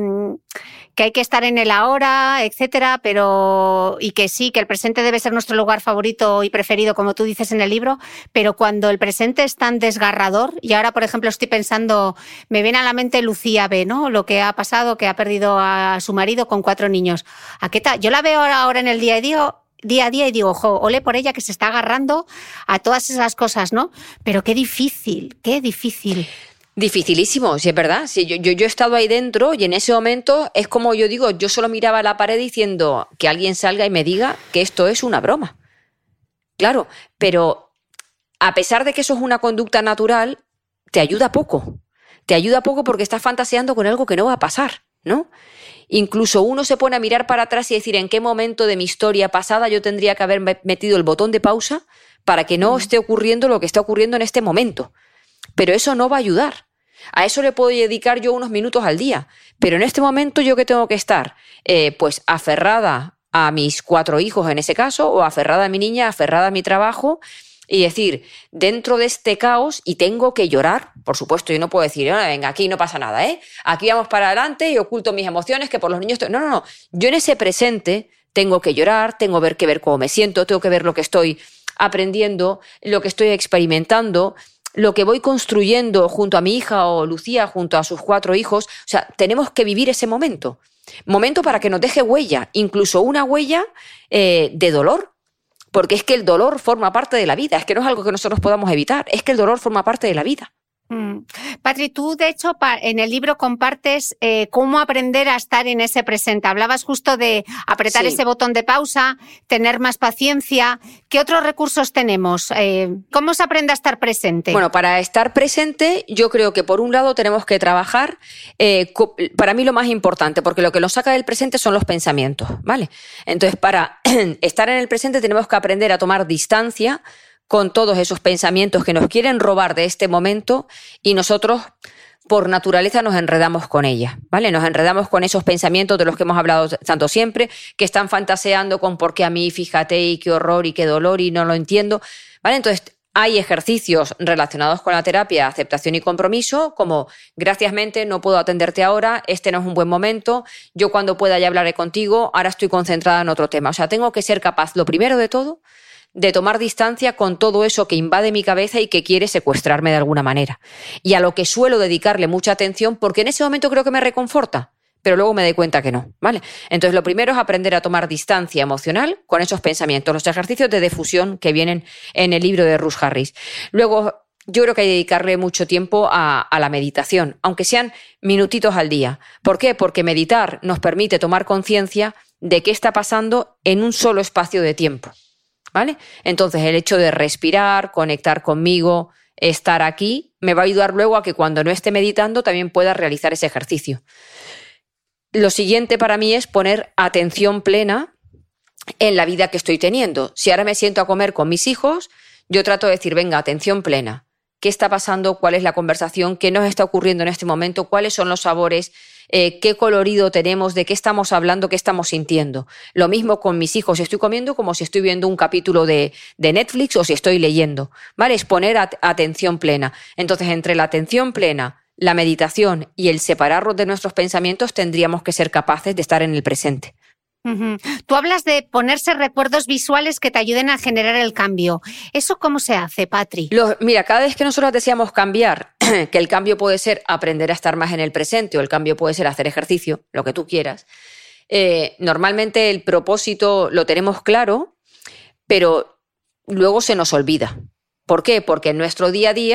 hay que estar en el ahora, etcétera, pero y que sí, que el presente debe ser nuestro lugar favorito y preferido, como tú dices en el libro, pero cuando el presente es tan desgarrador, y ahora, por ejemplo, estoy pensando, me viene a la mente Lucía B, ¿no? Lo que ha pasado, que ha perdido a su marido con 4 niños. ¿A qué tal? Yo la veo ahora en el día a día y digo, ojo, ole por ella que se está agarrando a todas esas cosas, ¿no? Pero qué difícil, qué difícil. Dificilísimo, si es verdad. Sí, yo he estado ahí dentro y en ese momento es como yo digo, yo solo miraba a la pared diciendo que alguien salga y me diga que esto es una broma. Claro, pero a pesar de que eso es una conducta natural, te ayuda poco. Te ayuda poco porque estás fantaseando con algo que no va a pasar, ¿no? Incluso uno se pone a mirar para atrás y decir en qué momento de mi historia pasada yo tendría que haber metido el botón de pausa para que no esté ocurriendo lo que está ocurriendo en este momento. Pero eso no va a ayudar. A eso le puedo dedicar yo unos minutos al día. Pero en este momento yo que tengo que estar pues aferrada a mis 4 hijos en ese caso, o aferrada a mi niña, aferrada a mi trabajo, y decir, dentro de este caos, y tengo que llorar, por supuesto, yo no puedo decir, venga, aquí no pasa nada, aquí vamos para adelante y oculto mis emociones, que por los niños... No. Yo en ese presente tengo que llorar, tengo que ver cómo me siento, tengo que ver lo que estoy aprendiendo, lo que estoy experimentando, lo que voy construyendo junto a mi hija o Lucía, junto a sus 4 hijos. O sea, tenemos que vivir ese momento. Momento para que nos deje huella, incluso una huella de dolor. Porque es que el dolor forma parte de la vida, es que no es algo que nosotros podamos evitar, es que el dolor forma parte de la vida. Patri, tú de hecho en el libro compartes cómo aprender a estar en ese presente. Hablabas justo de apretar ese botón de pausa, tener más paciencia. ¿Qué otros recursos tenemos? ¿Cómo se aprende a estar presente? Bueno, para estar presente yo creo que por un lado tenemos que trabajar, para mí lo más importante, porque lo que nos saca del presente son los pensamientos, ¿vale? Entonces para estar en el presente tenemos que aprender a tomar distancia con todos esos pensamientos que nos quieren robar de este momento y nosotros por naturaleza nos enredamos con ella, ¿vale? Nos enredamos con esos pensamientos de los que hemos hablado tanto siempre, que están fantaseando con por qué a mí, fíjate, y qué horror y qué dolor y no lo entiendo, ¿vale? Entonces hay ejercicios relacionados con la terapia, aceptación y compromiso, como gracias mente, no puedo atenderte ahora, este no es un buen momento, yo cuando pueda ya hablaré contigo, ahora estoy concentrada en otro tema. O sea, tengo que ser capaz, lo primero de todo, de tomar distancia con todo eso que invade mi cabeza y que quiere secuestrarme de alguna manera. Y a lo que suelo dedicarle mucha atención, porque en ese momento creo que me reconforta, pero luego me doy cuenta que no, ¿vale? Entonces lo primero es aprender a tomar distancia emocional con esos pensamientos, los ejercicios de defusión que vienen en el libro de Ruth Harris. Luego, yo creo que hay que dedicarle mucho tiempo a la meditación, aunque sean minutitos al día. ¿Por qué? Porque meditar nos permite tomar conciencia de qué está pasando en un solo espacio de tiempo, ¿vale? Entonces el hecho de respirar, conectar conmigo, estar aquí, me va a ayudar luego a que cuando no esté meditando también pueda realizar ese ejercicio. Lo siguiente para mí es poner atención plena en la vida que estoy teniendo. Si ahora me siento a comer con mis hijos, yo trato de decir, venga, atención plena. ¿Qué está pasando? ¿Cuál es la conversación? ¿Qué nos está ocurriendo en este momento? ¿Cuáles son los sabores? ¿Qué colorido tenemos? ¿De qué estamos hablando? ¿Qué estamos sintiendo? Lo mismo con mis hijos. Estoy comiendo como si estoy viendo un capítulo de Netflix o si estoy leyendo, ¿vale? Es poner atención plena. Entonces, entre la atención plena, la meditación y el separarnos de nuestros pensamientos, tendríamos que ser capaces de estar en el presente. Uh-huh. Tú hablas de ponerse recuerdos visuales que te ayuden a generar el cambio. ¿Eso cómo se hace, Patri? Mira, cada vez que nosotros deseamos cambiar, que el cambio puede ser aprender a estar más en el presente o el cambio puede ser hacer ejercicio, lo que tú quieras, normalmente el propósito lo tenemos claro, pero luego se nos olvida. ¿Por qué? Porque en nuestro día a día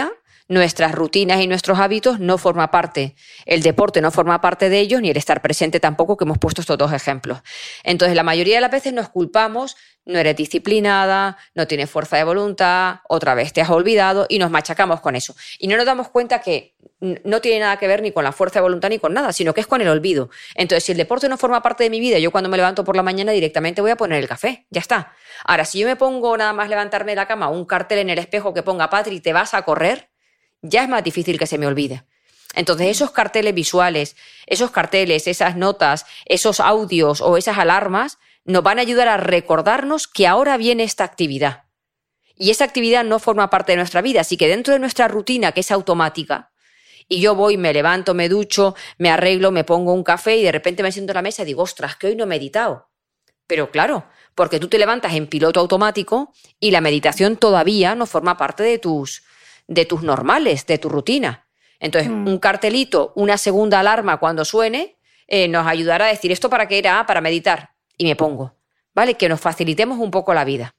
nuestras rutinas y nuestros hábitos no forma parte. El deporte no forma parte de ellos, ni el estar presente tampoco, que hemos puesto estos dos ejemplos. Entonces, la mayoría de las veces nos culpamos, no eres disciplinada, no tienes fuerza de voluntad, otra vez te has olvidado, y nos machacamos con eso. Y no nos damos cuenta que no tiene nada que ver ni con la fuerza de voluntad ni con nada, sino que es con el olvido. Entonces, si el deporte no forma parte de mi vida, yo cuando me levanto por la mañana directamente voy a poner el café, ya está. Ahora, si yo me pongo nada más levantarme de la cama un cartel en el espejo que ponga Patri, ¿te vas a correr? Ya es más difícil que se me olvide. Entonces, esos carteles visuales, esos carteles, esas notas, esos audios o esas alarmas nos van a ayudar a recordarnos que ahora viene esta actividad. Y esa actividad no forma parte de nuestra vida, así que dentro de nuestra rutina, que es automática, y yo voy, me levanto, me ducho, me arreglo, me pongo un café y de repente me siento en la mesa y digo, ostras, que hoy no he meditado. Pero claro, porque tú te levantas en piloto automático y la meditación todavía no forma parte de tus normales, de tu rutina. Entonces, un cartelito, una segunda alarma cuando suene, nos ayudará a decir, ¿esto para qué era? Para meditar. Y me pongo, ¿vale? Que nos facilitemos un poco la vida.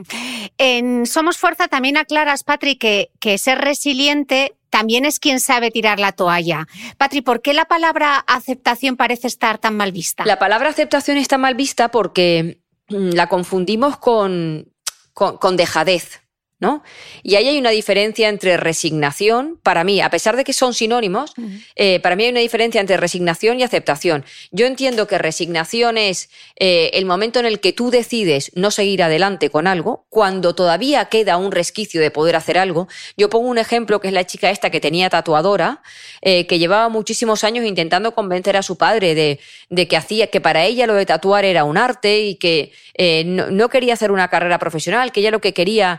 En Somos Fuerza también aclaras, Patri, que ser resiliente también es quien sabe tirar la toalla. Patri, ¿por qué la palabra aceptación parece estar tan mal vista? La palabra aceptación está mal vista porque la confundimos con dejadez, ¿no? Y ahí hay una diferencia entre resignación, para mí, a pesar de que son sinónimos, para mí hay una diferencia entre resignación y aceptación. Yo entiendo que resignación es el momento en el que tú decides no seguir adelante con algo, cuando todavía queda un resquicio de poder hacer algo. Yo pongo un ejemplo que es la chica esta que tenía tatuadora, que llevaba muchísimos años intentando convencer a su padre de que para ella lo de tatuar era un arte y que no quería hacer una carrera profesional, que ella lo que quería...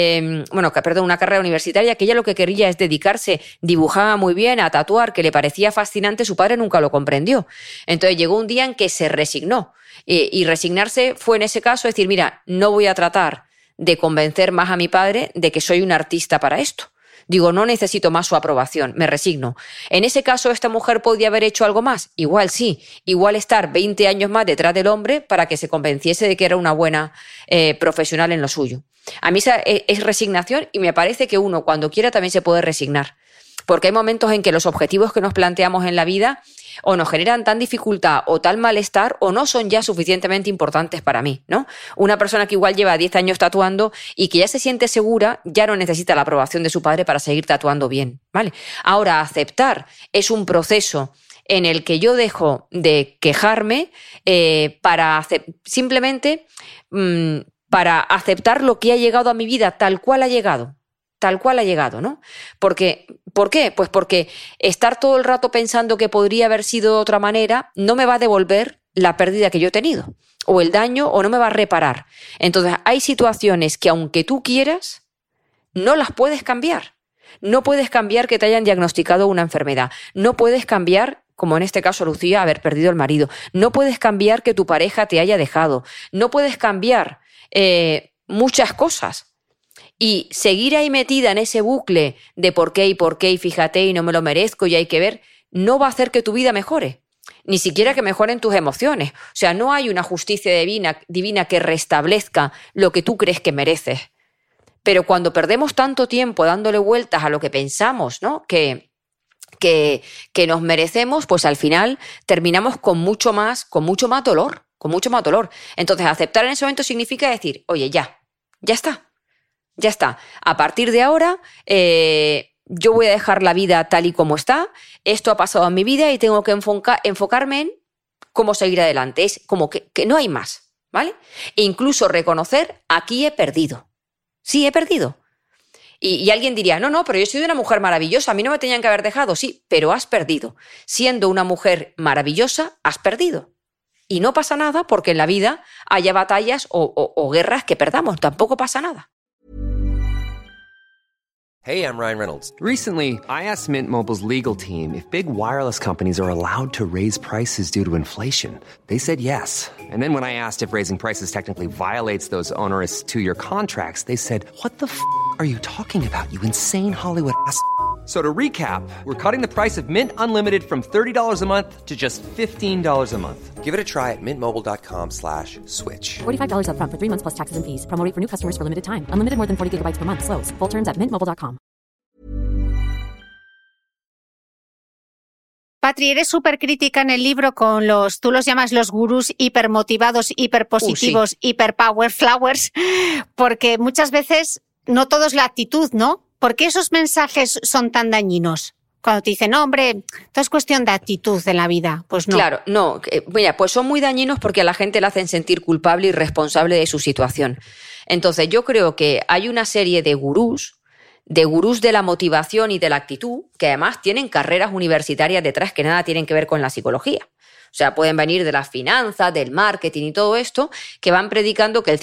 una carrera universitaria, que ella lo que quería es dedicarse, dibujaba muy bien, a tatuar, que le parecía fascinante, su padre nunca lo comprendió. Entonces llegó un día en que se resignó. Y resignarse fue en ese caso decir, mira, no voy a tratar de convencer más a mi padre de que soy un artista para esto. Digo, no necesito más su aprobación, me resigno. En ese caso, ¿esta mujer podía haber hecho algo más? Igual sí, igual estar 20 años más detrás del hombre para que se convenciese de que era una buena profesional en lo suyo. A mí esa es resignación y me parece que uno cuando quiera también se puede resignar. Porque hay momentos en que los objetivos que nos planteamos en la vida o nos generan tan dificultad o tal malestar o no son ya suficientemente importantes para mí, ¿no? Una persona que igual lleva 10 años tatuando y que ya se siente segura, ya no necesita la aprobación de su padre para seguir tatuando bien, ¿vale? Ahora, aceptar es un proceso en el que yo dejo de quejarme simplemente para aceptar lo que ha llegado a mi vida tal cual ha llegado. Tal cual ha llegado, ¿no? ¿Por qué? Pues porque estar todo el rato pensando que podría haber sido de otra manera no me va a devolver la pérdida que yo he tenido, o el daño, o no me va a reparar. Entonces, hay situaciones que aunque tú quieras, no las puedes cambiar. No puedes cambiar que te hayan diagnosticado una enfermedad. No puedes cambiar, como en este caso Lucía, haber perdido el marido. No puedes cambiar que tu pareja te haya dejado. No puedes cambiar muchas cosas. Y seguir ahí metida en ese bucle de por qué y fíjate y no me lo merezco y hay que ver, no va a hacer que tu vida mejore. Ni siquiera que mejoren tus emociones. O sea, no hay una justicia divina que restablezca lo que tú crees que mereces. Pero cuando perdemos tanto tiempo dándole vueltas a lo que pensamos, ¿no? que nos merecemos, pues al final terminamos con mucho más dolor. Entonces, aceptar en ese momento significa decir, oye, ya está. Ya está. A partir de ahora, yo voy a dejar la vida tal y como está. Esto ha pasado en mi vida y tengo que enfocarme en cómo seguir adelante. Es como que no hay más, ¿vale? E incluso reconocer, aquí he perdido. Sí, he perdido. Y alguien diría, no, pero yo soy una mujer maravillosa, a mí no me tenían que haber dejado. Sí, pero has perdido. Siendo una mujer maravillosa, has perdido. Y no pasa nada porque en la vida haya batallas o guerras que perdamos. Tampoco pasa nada. Hey, I'm Ryan Reynolds. Recently, I asked Mint Mobile's legal team if big wireless companies are allowed to raise prices due to inflation. They said yes. And then when I asked if raising prices technically violates those onerous 2-year contracts, they said, what the f*** are you talking about, you insane Hollywood ass f- So to recap, we're cutting the price of Mint Unlimited from $30 a month to just $15 a month. Give it a try at mintmobile.com/switch. $45 up front for 3 months plus taxes and fees. Promo rate for new customers for limited time. Unlimited more than 40 gigabytes per month slows. Full terms at mintmobile.com. Patri, eres súper crítica en el libro con tú los llamas los gurús hipermotivados, hiperpositivos, Sí. hiperpower flowers, porque muchas veces no todo es la actitud, ¿no? ¿Por qué esos mensajes son tan dañinos? Cuando te dicen, no, hombre, todo es cuestión de actitud en la vida. Pues no. Claro, no. Mira, pues son muy dañinos porque a la gente la hacen sentir culpable y responsable de su situación. Entonces, yo creo que hay una serie de gurús de la motivación y de la actitud, que además tienen carreras universitarias detrás que nada tienen que ver con la psicología. O sea, pueden venir de las finanzas, del marketing y todo esto, que van predicando que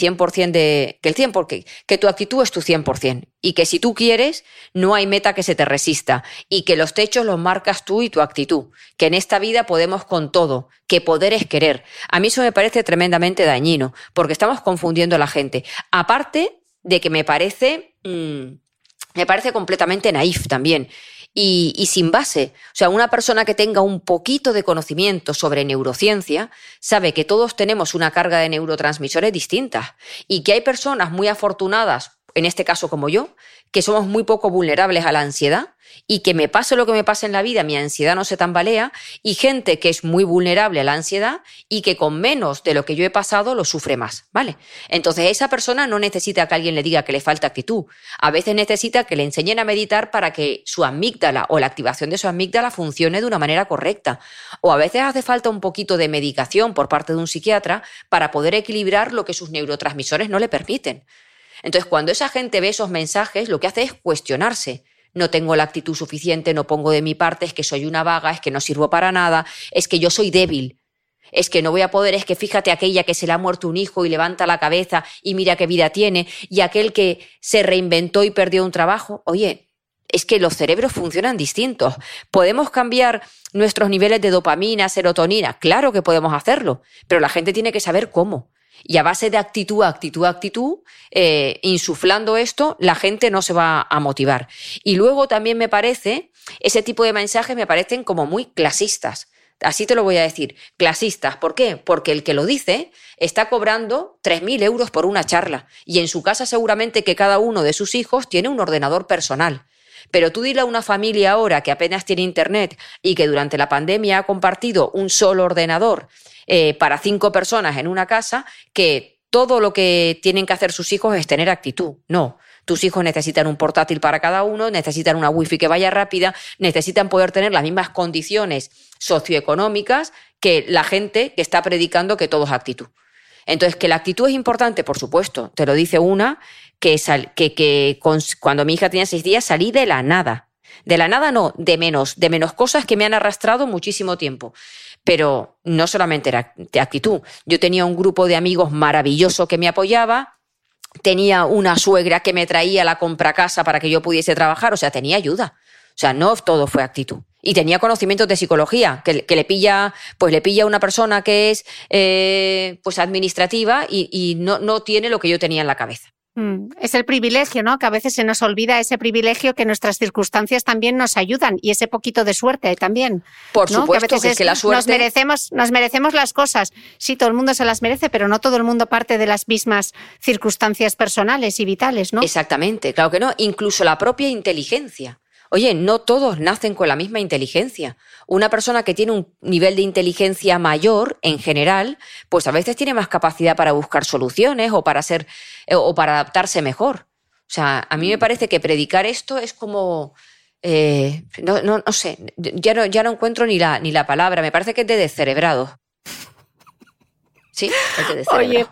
que tu actitud es tu 100%, y que si tú quieres, no hay meta que se te resista, y que los techos los marcas tú y tu actitud, que en esta vida podemos con todo, que poder es querer. A mí eso me parece tremendamente dañino, porque estamos confundiendo a la gente. Aparte de que me parece completamente naif también. Y sin base. O sea, una persona que tenga un poquito de conocimiento sobre neurociencia sabe que todos tenemos una carga de neurotransmisores distintas y que hay personas muy afortunadas, en este caso como yo, que somos muy poco vulnerables a la ansiedad y que me pase lo que me pase en la vida, mi ansiedad no se tambalea, y gente que es muy vulnerable a la ansiedad y que con menos de lo que yo he pasado lo sufre más, ¿vale? Entonces esa persona no necesita que alguien le diga que le falta actitud. A veces necesita que le enseñen a meditar para que su amígdala o la activación de su amígdala funcione de una manera correcta. O a veces hace falta un poquito de medicación por parte de un psiquiatra para poder equilibrar lo que sus neurotransmisores no le permiten. Entonces, cuando esa gente ve esos mensajes, lo que hace es cuestionarse. No tengo la actitud suficiente, no pongo de mi parte, es que soy una vaga, es que no sirvo para nada, es que yo soy débil, es que no voy a poder, es que fíjate aquella que se le ha muerto un hijo y levanta la cabeza y mira qué vida tiene, y aquel que se reinventó y perdió un trabajo. Oye, es que los cerebros funcionan distintos. ¿Podemos cambiar nuestros niveles de dopamina, serotonina? Claro que podemos hacerlo, pero la gente tiene que saber cómo. Y a base de actitud, insuflando esto, la gente no se va a motivar. Y luego también me parece, ese tipo de mensajes me parecen como muy clasistas. Así te lo voy a decir, clasistas. ¿Por qué? Porque el que lo dice está cobrando 3.000 euros por una charla y en su casa seguramente que cada uno de sus hijos tiene un ordenador personal. Pero tú dile a una familia ahora que apenas tiene internet y que durante la pandemia ha compartido un solo ordenador para 5 personas en una casa, que todo lo que tienen que hacer sus hijos es tener actitud. No, tus hijos necesitan un portátil para cada uno, necesitan una wifi que vaya rápida, necesitan poder tener las mismas condiciones socioeconómicas que la gente que está predicando que todo es actitud. Entonces, que la actitud es importante, por supuesto, te lo dice una que cuando mi hija tenía 6 días salí de la nada. De la nada no, de menos cosas que me han arrastrado muchísimo tiempo. Pero no solamente era de actitud. Yo tenía un grupo de amigos maravilloso que me apoyaba, tenía una suegra que me traía la compracasa para que yo pudiese trabajar, o sea, tenía ayuda. O sea, no todo fue actitud. Y tenía conocimientos de psicología, que le pilla a una persona que es pues administrativa y no tiene lo que yo tenía en la cabeza. Es el privilegio, ¿no? Que a veces se nos olvida ese privilegio, que nuestras circunstancias también nos ayudan, y ese poquito de suerte también. Por ¿no? supuesto, que a veces que la suerte... Nos merecemos las cosas. Sí, todo el mundo se las merece, pero no todo el mundo parte de las mismas circunstancias personales y vitales, ¿no? Exactamente, claro que no. Incluso la propia inteligencia. Oye, no todos nacen con la misma inteligencia. Una persona que tiene un nivel de inteligencia mayor, en general, pues a veces tiene más capacidad para buscar soluciones o para adaptarse mejor. O sea, a mí me parece que predicar esto es como... no sé, ya no encuentro ni la palabra. Me parece que es de descerebrados. Sí, es de descerebrados. Oye,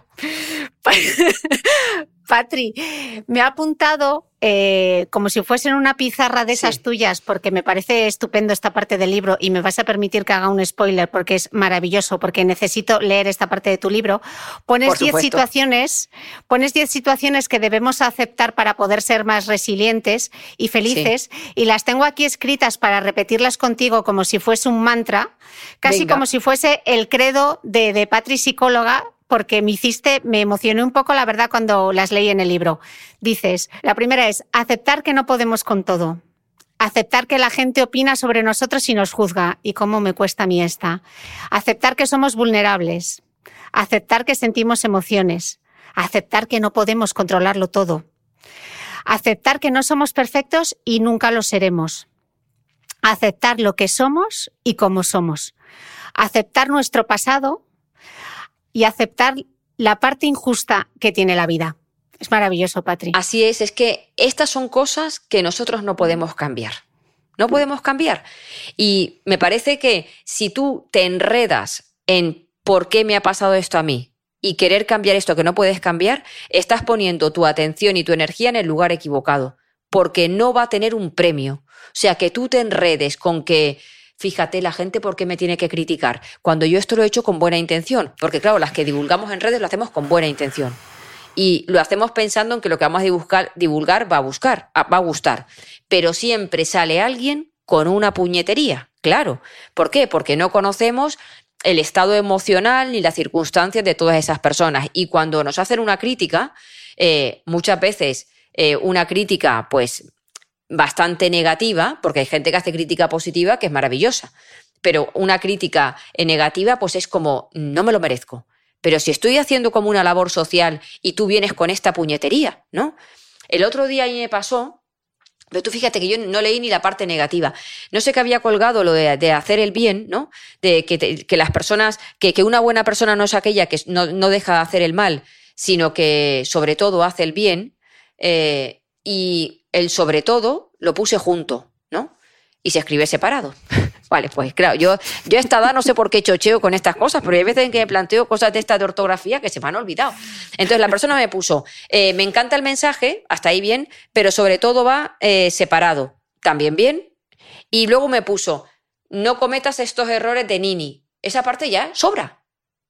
Patri, me ha apuntado como si fuesen una pizarra de esas tuyas, porque me parece estupendo esta parte del libro, y me vas a permitir que haga un spoiler porque es maravilloso, porque necesito leer esta parte de tu libro. Pones 10 situaciones que debemos aceptar para poder ser más resilientes y felices, y las tengo aquí escritas para repetirlas contigo como si fuese un mantra, casi Venga. como si fuese el credo de Patri psicóloga, porque me emocioné un poco, la verdad, cuando las leí en el libro. Dices, la primera es aceptar que no podemos con todo. Aceptar que la gente opina sobre nosotros y nos juzga. ¿Y cómo me cuesta a mí esta? Aceptar que somos vulnerables. Aceptar que sentimos emociones. Aceptar que no podemos controlarlo todo. Aceptar que no somos perfectos y nunca lo seremos. aceptar lo que somos y cómo somos. Aceptar nuestro pasado y aceptar la parte injusta que tiene la vida. Es maravilloso, Patri. Así es que estas son cosas que nosotros no podemos cambiar. No podemos cambiar. Y me parece que si tú te enredas en por qué me ha pasado esto a mí y querer cambiar esto que no puedes cambiar, estás poniendo tu atención y tu energía en el lugar equivocado, porque no va a tener un premio. O sea, que tú te enredes con que, fíjate, la gente por qué me tiene que criticar, cuando yo esto lo he hecho con buena intención, porque claro, las que divulgamos en redes lo hacemos con buena intención. Y lo hacemos pensando en que lo que vamos a divulgar va a gustar. Pero siempre sale alguien con una puñetería, claro. ¿Por qué? Porque no conocemos el estado emocional ni las circunstancias de todas esas personas. Y cuando nos hacen una crítica, muchas veces una crítica pues bastante negativa, porque hay gente que hace crítica positiva que es maravillosa, pero una crítica negativa pues es como, no me lo merezco. Pero si estoy haciendo como una labor social y tú vienes con esta puñetería, ¿no? El otro día ahí me pasó, pero tú fíjate que yo no leí ni la parte negativa. No sé qué había colgado lo de hacer el bien, ¿no? De que las personas, que una buena persona no es aquella que no deja de hacer el mal, sino que sobre todo hace el bien, y el sobre todo lo puse junto, ¿no? Y se escribe separado. Vale, pues claro, yo a esta edad no sé por qué chocheo con estas cosas, pero hay veces en que me planteo cosas de esta de ortografía que se me han olvidado. Entonces la persona me puso, me encanta el mensaje, hasta ahí bien, pero sobre todo va separado, también bien. Y luego me puso, no cometas estos errores de Nini. Esa parte ya sobra.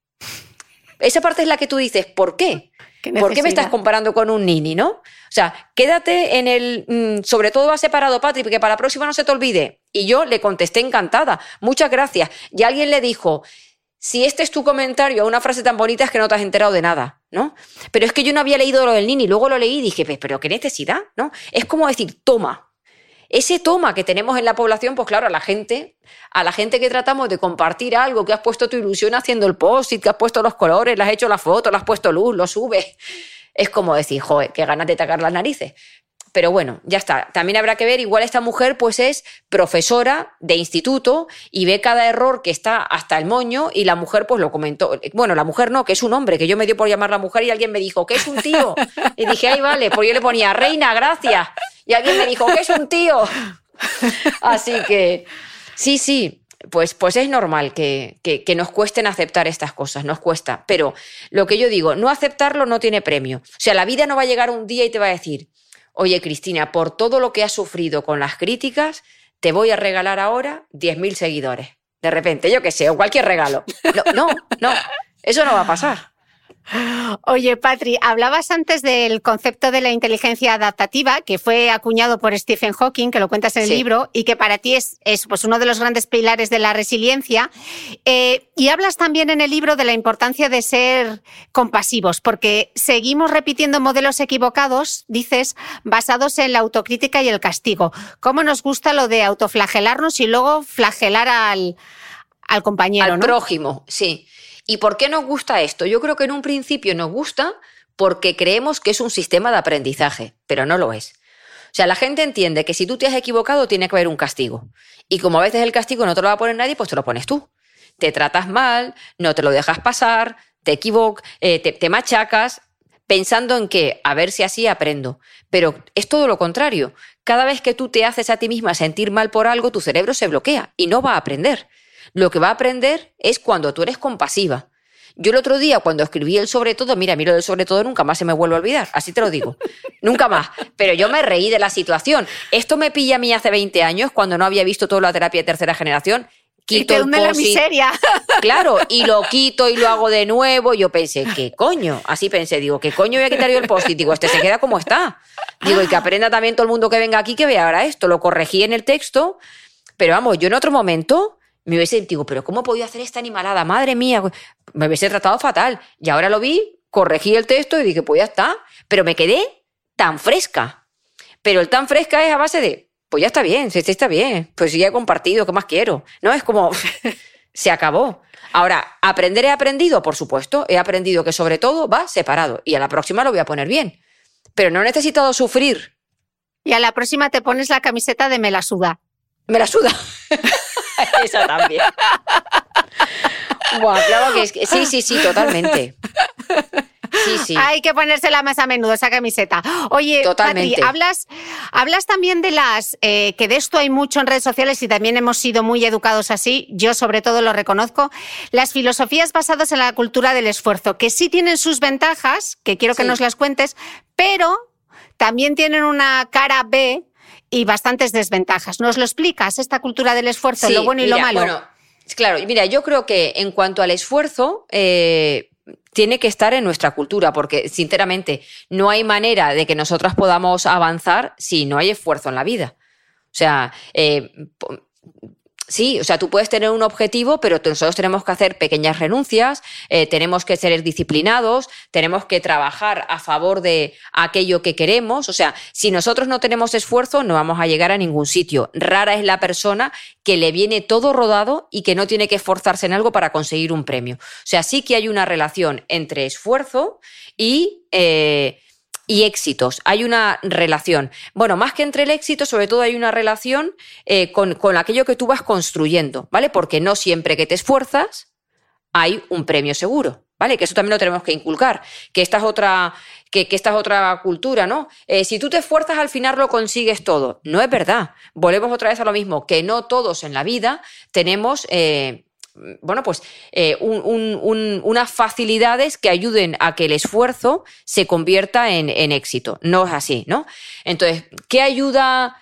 Esa parte es la que tú dices, ¿por qué? ¿Por qué me estás comparando con un Nini, no? O sea, quédate en el... sobre todo va separado, Patri, porque para la próxima no se te olvide. Y yo le contesté encantada. Muchas gracias. Y alguien le dijo, si este es tu comentario a una frase tan bonita es que no te has enterado de nada, ¿no? Pero es que yo no había leído lo del Nini. Luego lo leí y dije, pero qué necesidad, ¿no? Es como decir, toma. Ese toma que tenemos en la población, pues claro, a la gente que tratamos de compartir algo, que has puesto tu ilusión haciendo el post-it, que has puesto los colores, le has hecho la foto, le has puesto luz, lo subes. Es como decir, joder, qué ganas de tacar las narices. Pero bueno, ya está. También habrá que ver, igual esta mujer pues es profesora de instituto y ve cada error que está hasta el moño y la mujer pues lo comentó. Bueno, la mujer no, que es un hombre, que yo me dio por llamarla mujer y alguien me dijo, que es un tío. Y dije, ay, vale, pues yo le ponía, reina, gracias. Y alguien me dijo, que es un tío. Así que, sí, pues es normal que nos cuesten aceptar estas cosas, nos cuesta. Pero lo que yo digo, no aceptarlo no tiene premio. O sea, la vida no va a llegar un día y te va a decir, oye, Cristina, por todo lo que has sufrido con las críticas, te voy a regalar ahora 10.000 seguidores. De repente, yo qué sé, o cualquier regalo. No, eso no va a pasar. Oye, Patri, hablabas antes del concepto de la inteligencia adaptativa, que fue acuñado por Stephen Hawking, que lo cuentas en el libro, y que para ti es pues uno de los grandes pilares de la resiliencia. Y hablas también en el libro de la importancia de ser compasivos, porque seguimos repitiendo modelos equivocados, dices, basados en la autocrítica y el castigo. ¿Cómo nos gusta lo de autoflagelarnos y luego flagelar al compañero, al prójimo, sí. ¿Y por qué nos gusta esto? Yo creo que en un principio nos gusta porque creemos que es un sistema de aprendizaje, pero no lo es. O sea, la gente entiende que si tú te has equivocado tiene que haber un castigo. Y como a veces el castigo no te lo va a poner nadie, pues te lo pones tú. Te tratas mal, no te lo dejas pasar, te equivocas, te machacas, pensando en que a ver si así aprendo. Pero es todo lo contrario. Cada vez que tú te haces a ti misma sentir mal por algo, tu cerebro se bloquea y no va a aprender. Lo que va a aprender es cuando tú eres compasiva. Yo el otro día, cuando escribí el sobre todo, mira, a mí lo del sobre todo nunca más se me vuelve a olvidar, así te lo digo, nunca más. Pero yo me reí de la situación. Esto me pilla a mí hace 20 años, cuando no había visto toda la terapia de tercera generación. Quito el post-it, la miseria. Claro, y lo quito y lo hago de nuevo. Yo pensé, ¿qué coño? Así pensé, digo, ¿qué coño voy a quitar yo el post-it? Digo, este se queda como está. Digo, y que aprenda también todo el mundo que venga aquí que vea ahora esto. Lo corregí en el texto, pero vamos, yo en otro momento me hubiese dicho, pero ¿cómo podía hacer esta animalada? Madre mía, me hubiese tratado fatal. Y ahora lo vi, corregí el texto y dije, pues ya está. Pero me quedé tan fresca. Pero el tan fresca es a base de, pues ya está bien, sí, está bien. Pues ya he compartido, ¿qué más quiero? No, es como, se acabó. Ahora, ¿aprender he aprendido? Por supuesto. He aprendido que sobre todo va separado. Y a la próxima lo voy a poner bien. Pero no he necesitado sufrir. Y a la próxima te pones la camiseta de me la suda. Me la suda. Esa también. Buah, claro que sí, totalmente. Sí. Hay que ponérsela más a menudo, esa camiseta. Oye, totalmente. Patri, hablas también de las... que de esto hay mucho en redes sociales y también hemos sido muy educados así, yo sobre todo lo reconozco, las filosofías basadas en la cultura del esfuerzo, que sí tienen sus ventajas, que quiero que nos las cuentes, pero también tienen una cara B y bastantes desventajas. ¿Nos lo explicas, esta cultura del esfuerzo, lo bueno y lo malo? Bueno, claro, mira, yo creo que en cuanto al esfuerzo... tiene que estar en nuestra cultura, porque sinceramente no hay manera de que nosotras podamos avanzar si no hay esfuerzo en la vida. O sea, sí, o sea, tú puedes tener un objetivo, pero nosotros tenemos que hacer pequeñas renuncias, tenemos que ser disciplinados, tenemos que trabajar a favor de aquello que queremos. O sea, si nosotros no tenemos esfuerzo, no vamos a llegar a ningún sitio. Rara es la persona que le viene todo rodado y que no tiene que esforzarse en algo para conseguir un premio. O sea, sí que hay una relación entre esfuerzo y éxitos. Hay una relación. Bueno, más que entre el éxito, sobre todo hay una relación con aquello que tú vas construyendo, ¿vale? Porque no siempre que te esfuerzas hay un premio seguro, ¿vale? Que eso también lo tenemos que inculcar, que esta es otra cultura, ¿no? Si tú te esfuerzas, al final lo consigues todo. No es verdad. Volvemos otra vez a lo mismo, que no todos en la vida tenemos... unas facilidades que ayuden a que el esfuerzo se convierta en éxito. No es así, ¿no? Entonces, ¿qué ayuda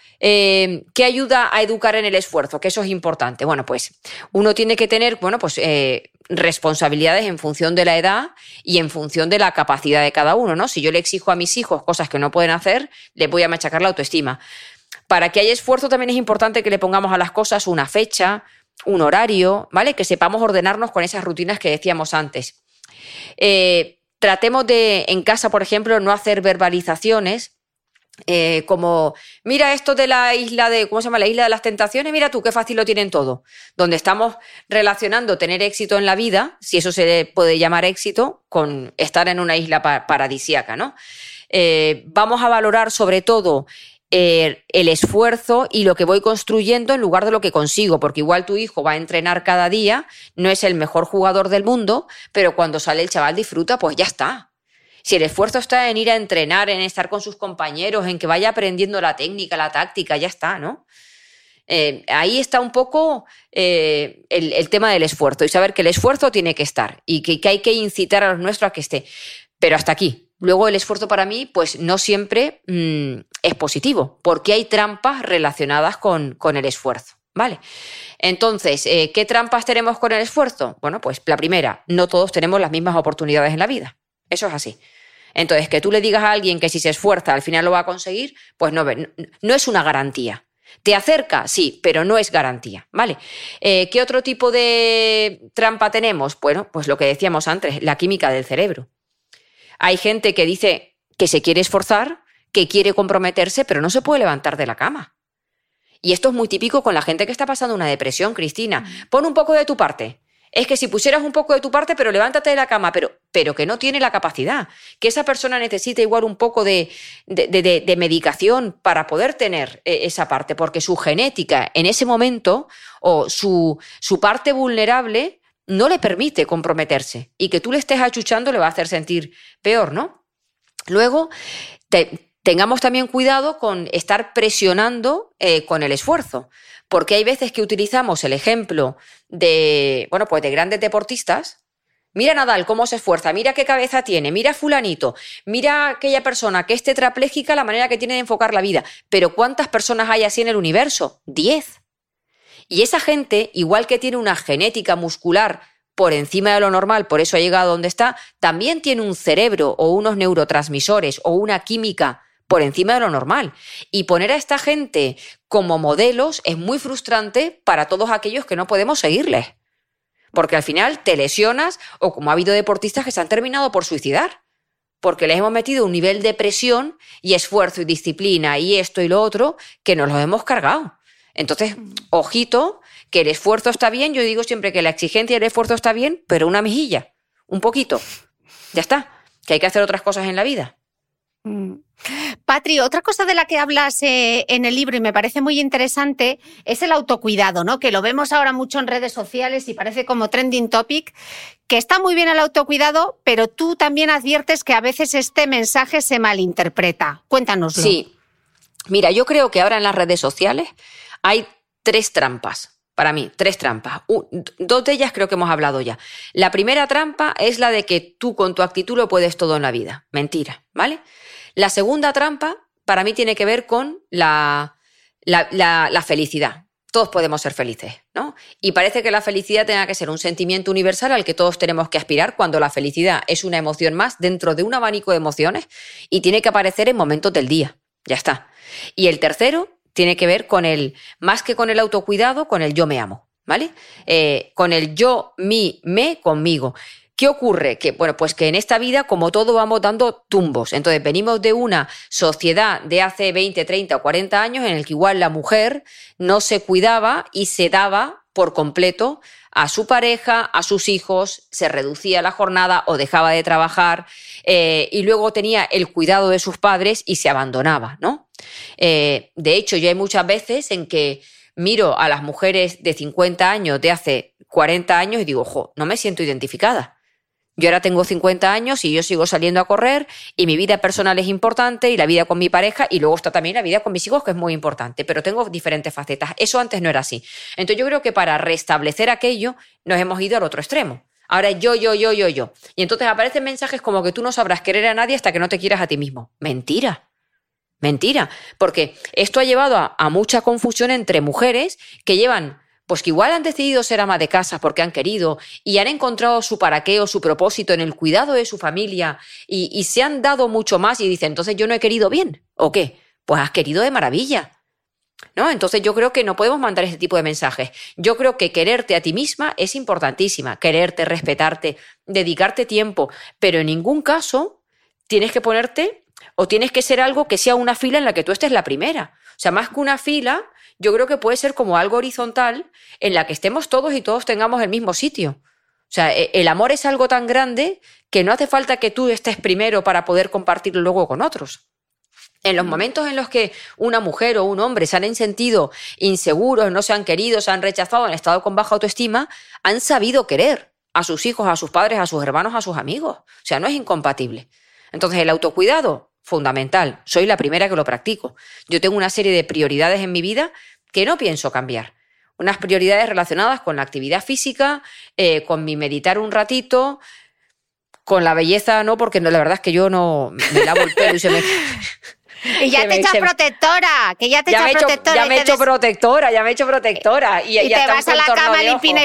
a educar en el esfuerzo? Que eso es importante. Bueno, pues uno tiene que tener, responsabilidades en función de la edad y en función de la capacidad de cada uno, ¿no? Si yo le exijo a mis hijos cosas que no pueden hacer, les voy a machacar la autoestima. Para que haya esfuerzo también es importante que le pongamos a las cosas una fecha, un horario, ¿vale? Que sepamos ordenarnos con esas rutinas que decíamos antes. Tratemos de, en casa, por ejemplo, no hacer verbalizaciones como, mira esto de la isla de, ¿cómo se llama? La isla de las tentaciones, mira tú, qué fácil lo tienen todo. Donde estamos relacionando tener éxito en la vida, si eso se puede llamar éxito, con estar en una isla paradisíaca, ¿no? Vamos a valorar sobre todo el esfuerzo y lo que voy construyendo en lugar de lo que consigo, porque igual tu hijo va a entrenar cada día, no es el mejor jugador del mundo, pero cuando sale el chaval disfruta, pues ya está. Si el esfuerzo está en ir a entrenar, en estar con sus compañeros, en que vaya aprendiendo la técnica, la táctica, ya está, ¿no? Ahí está un poco el tema del esfuerzo y saber que el esfuerzo tiene que estar y que hay que incitar a los nuestros a que esté. Pero hasta aquí. Luego el esfuerzo para mí pues no siempre es positivo, porque hay trampas relacionadas con el esfuerzo, ¿vale? Entonces, ¿qué trampas tenemos con el esfuerzo? Bueno, pues la primera, no todos tenemos las mismas oportunidades en la vida. Eso es así. Entonces, que tú le digas a alguien que si se esfuerza al final lo va a conseguir, pues no es una garantía. ¿Te acerca? Sí, pero no es garantía, ¿vale? ¿Qué otro tipo de trampa tenemos? Bueno, pues lo que decíamos antes, la química del cerebro. Hay gente que dice que se quiere esforzar, que quiere comprometerse, pero no se puede levantar de la cama. Y esto es muy típico con la gente que está pasando una depresión, Cristina. Pon un poco de tu parte. Es que si pusieras un poco de tu parte, pero levántate de la cama, pero que no tiene la capacidad. Que esa persona necesita igual un poco de medicación para poder tener esa parte, porque su genética en ese momento o su parte vulnerable no le permite comprometerse, y que tú le estés achuchando le va a hacer sentir peor, ¿no? Luego, tengamos también cuidado con estar presionando con el esfuerzo, porque hay veces que utilizamos el ejemplo de grandes deportistas. Mira Nadal cómo se esfuerza, mira qué cabeza tiene, mira fulanito, mira aquella persona que es tetrapléjica, la manera que tiene de enfocar la vida. Pero ¿cuántas personas hay así en el universo? 10. Y esa gente, igual que tiene una genética muscular por encima de lo normal, por eso ha llegado donde está, también tiene un cerebro o unos neurotransmisores o una química por encima de lo normal. Y poner a esta gente como modelos es muy frustrante para todos aquellos que no podemos seguirles. Porque al final te lesionas, o como ha habido deportistas que se han terminado por suicidar, porque les hemos metido un nivel de presión y esfuerzo y disciplina y esto y lo otro que nos los hemos cargado. Entonces, ojito, que el esfuerzo está bien. Yo digo siempre que la exigencia y el esfuerzo está bien, pero una mejilla, un poquito. Ya está, que hay que hacer otras cosas en la vida. Patri, otra cosa de la que hablas en el libro y me parece muy interesante es el autocuidado, ¿no? Que lo vemos ahora mucho en redes sociales y parece como trending topic, que está muy bien el autocuidado, pero tú también adviertes que a veces este mensaje se malinterpreta. Cuéntanoslo. Sí. Mira, yo creo que ahora en las redes sociales hay 3 trampas. Para mí, 3 trampas. 2 de ellas creo que hemos hablado ya. La primera trampa es la de que tú con tu actitud lo puedes todo en la vida. Mentira, ¿vale? La segunda trampa para mí tiene que ver con la felicidad. Todos podemos ser felices, ¿no? Y parece que la felicidad tenga que ser un sentimiento universal al que todos tenemos que aspirar, cuando la felicidad es una emoción más dentro de un abanico de emociones y tiene que aparecer en momentos del día. Ya está. Y el tercero tiene que ver con más que con el autocuidado, con el yo me amo, ¿vale? Con el yo, me, conmigo. ¿Qué ocurre? Que, bueno, pues que en esta vida, como todo, vamos dando tumbos. Entonces, venimos de una sociedad de hace 20, 30 o 40 años en el que igual la mujer no se cuidaba y se daba por completo a su pareja, a sus hijos, se reducía la jornada o dejaba de trabajar y luego tenía el cuidado de sus padres y se abandonaba, ¿no? De hecho, yo hay muchas veces en que miro a las mujeres de 50 años de hace 40 años y digo, ojo, no me siento identificada. Yo ahora tengo 50 años y yo sigo saliendo a correr y mi vida personal es importante y la vida con mi pareja y luego está también la vida con mis hijos, que es muy importante, pero tengo diferentes facetas. Eso antes no era así. Entonces yo creo que para restablecer aquello nos hemos ido al otro extremo. Ahora yo. Y entonces aparecen mensajes como que tú no sabrás querer a nadie hasta que no te quieras a ti mismo. Mentira, porque esto ha llevado a mucha confusión entre mujeres que llevan... pues que igual han decidido ser ama de casa porque han querido y han encontrado su para qué o su propósito en el cuidado de su familia y se han dado mucho más y dicen, entonces yo no he querido bien, ¿o qué? Pues has querido de maravilla, ¿no? Entonces yo creo que no podemos mandar ese tipo de mensajes. Yo creo que quererte a ti misma es importantísima, quererte, respetarte, dedicarte tiempo, pero en ningún caso tienes que ponerte o tienes que ser algo que sea una fila en la que tú estés la primera. O sea, más que una fila... yo creo que puede ser como algo horizontal en la que estemos todos y todos tengamos el mismo sitio. O sea, el amor es algo tan grande que no hace falta que tú estés primero para poder compartirlo luego con otros. En los momentos en los que una mujer o un hombre se han sentido inseguros, no se han querido, se han rechazado, han estado con baja autoestima, han sabido querer a sus hijos, a sus padres, a sus hermanos, a sus amigos. O sea, no es incompatible. Entonces, el autocuidado, fundamental. Soy la primera que lo practico. Yo tengo una serie de prioridades en mi vida que no pienso cambiar. Unas prioridades relacionadas con la actividad física, con mi meditar un ratito, con la belleza no, porque no, la verdad es que yo no me lavo el pelo y se me... Y ya te echas protectora, que ya te echas protectora. Ya me he hecho protectora. Y te vas a la cama limpina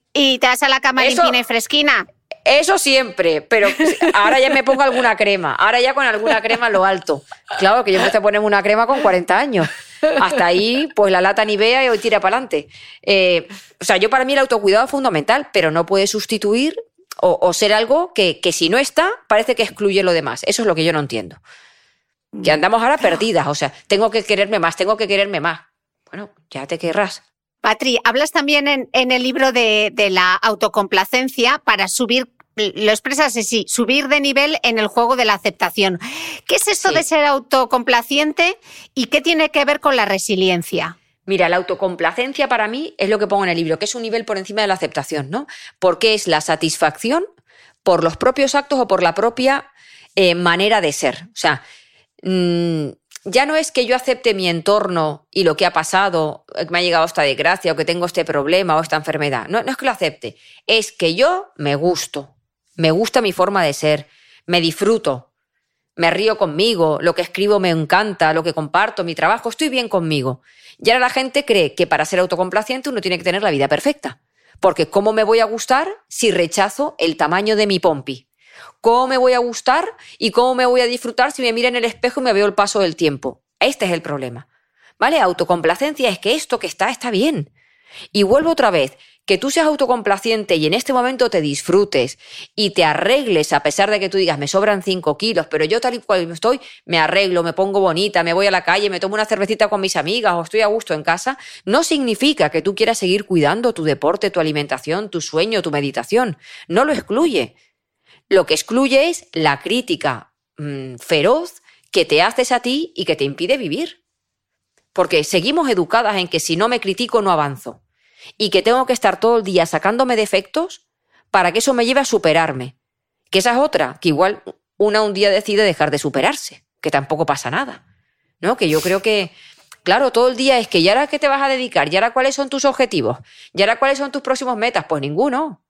y fresquina. Eso siempre, pero ahora ya me pongo alguna crema. Ahora ya con alguna crema lo alto. Claro que yo empecé a ponerme una crema con 40 años. Hasta ahí, pues la lata Nivea y hoy tira para adelante. O sea, yo para mí el autocuidado es fundamental, pero no puede sustituir o ser algo que si no está, parece que excluye lo demás. Eso es lo que yo no entiendo. Que andamos ahora perdidas. O sea, tengo que quererme más. Bueno, ya te querrás. Patri, hablas también en el libro de la autocomplacencia para subir, lo expresas así, subir de nivel en el juego de la aceptación. ¿Qué es esto de ser autocomplaciente y qué tiene que ver con la resiliencia? Mira, la autocomplacencia para mí es lo que pongo en el libro, que es un nivel por encima de la aceptación, ¿no? Porque es la satisfacción por los propios actos o por la propia manera de ser. O sea, ya no es que yo acepte mi entorno y lo que ha pasado, que me ha llegado esta desgracia o que tengo este problema o esta enfermedad. No es que lo acepte, es que yo me gusto. Me gusta mi forma de ser, me disfruto, me río conmigo, lo que escribo me encanta, lo que comparto, mi trabajo, estoy bien conmigo. Y ahora la gente cree que para ser autocomplaciente uno tiene que tener la vida perfecta. Porque ¿cómo me voy a gustar si rechazo el tamaño de mi pompi? ¿Cómo me voy a gustar y cómo me voy a disfrutar si me miro en el espejo y me veo el paso del tiempo? Este es el problema. ¿Vale? Autocomplacencia es que esto que está bien. Y vuelvo otra vez, que tú seas autocomplaciente y en este momento te disfrutes y te arregles a pesar de que tú digas me sobran 5 kilos, pero yo tal y cual estoy, me arreglo, me pongo bonita, me voy a la calle, me tomo una cervecita con mis amigas o estoy a gusto en casa, no significa que tú quieras seguir cuidando tu deporte, tu alimentación, tu sueño, tu meditación. No lo excluye. Lo que excluye es la crítica feroz que te haces a ti y que te impide vivir. Porque seguimos educadas en que si no me critico no avanzo y que tengo que estar todo el día sacándome defectos para que eso me lleve a superarme. Que esa es otra, que igual un día decide dejar de superarse, que tampoco pasa nada, ¿no? Que yo creo que, claro, todo el día es que ¿y ahora qué te vas a dedicar? ¿Y ahora cuáles son tus objetivos? ¿Y ahora cuáles son tus próximos metas? Pues ninguno.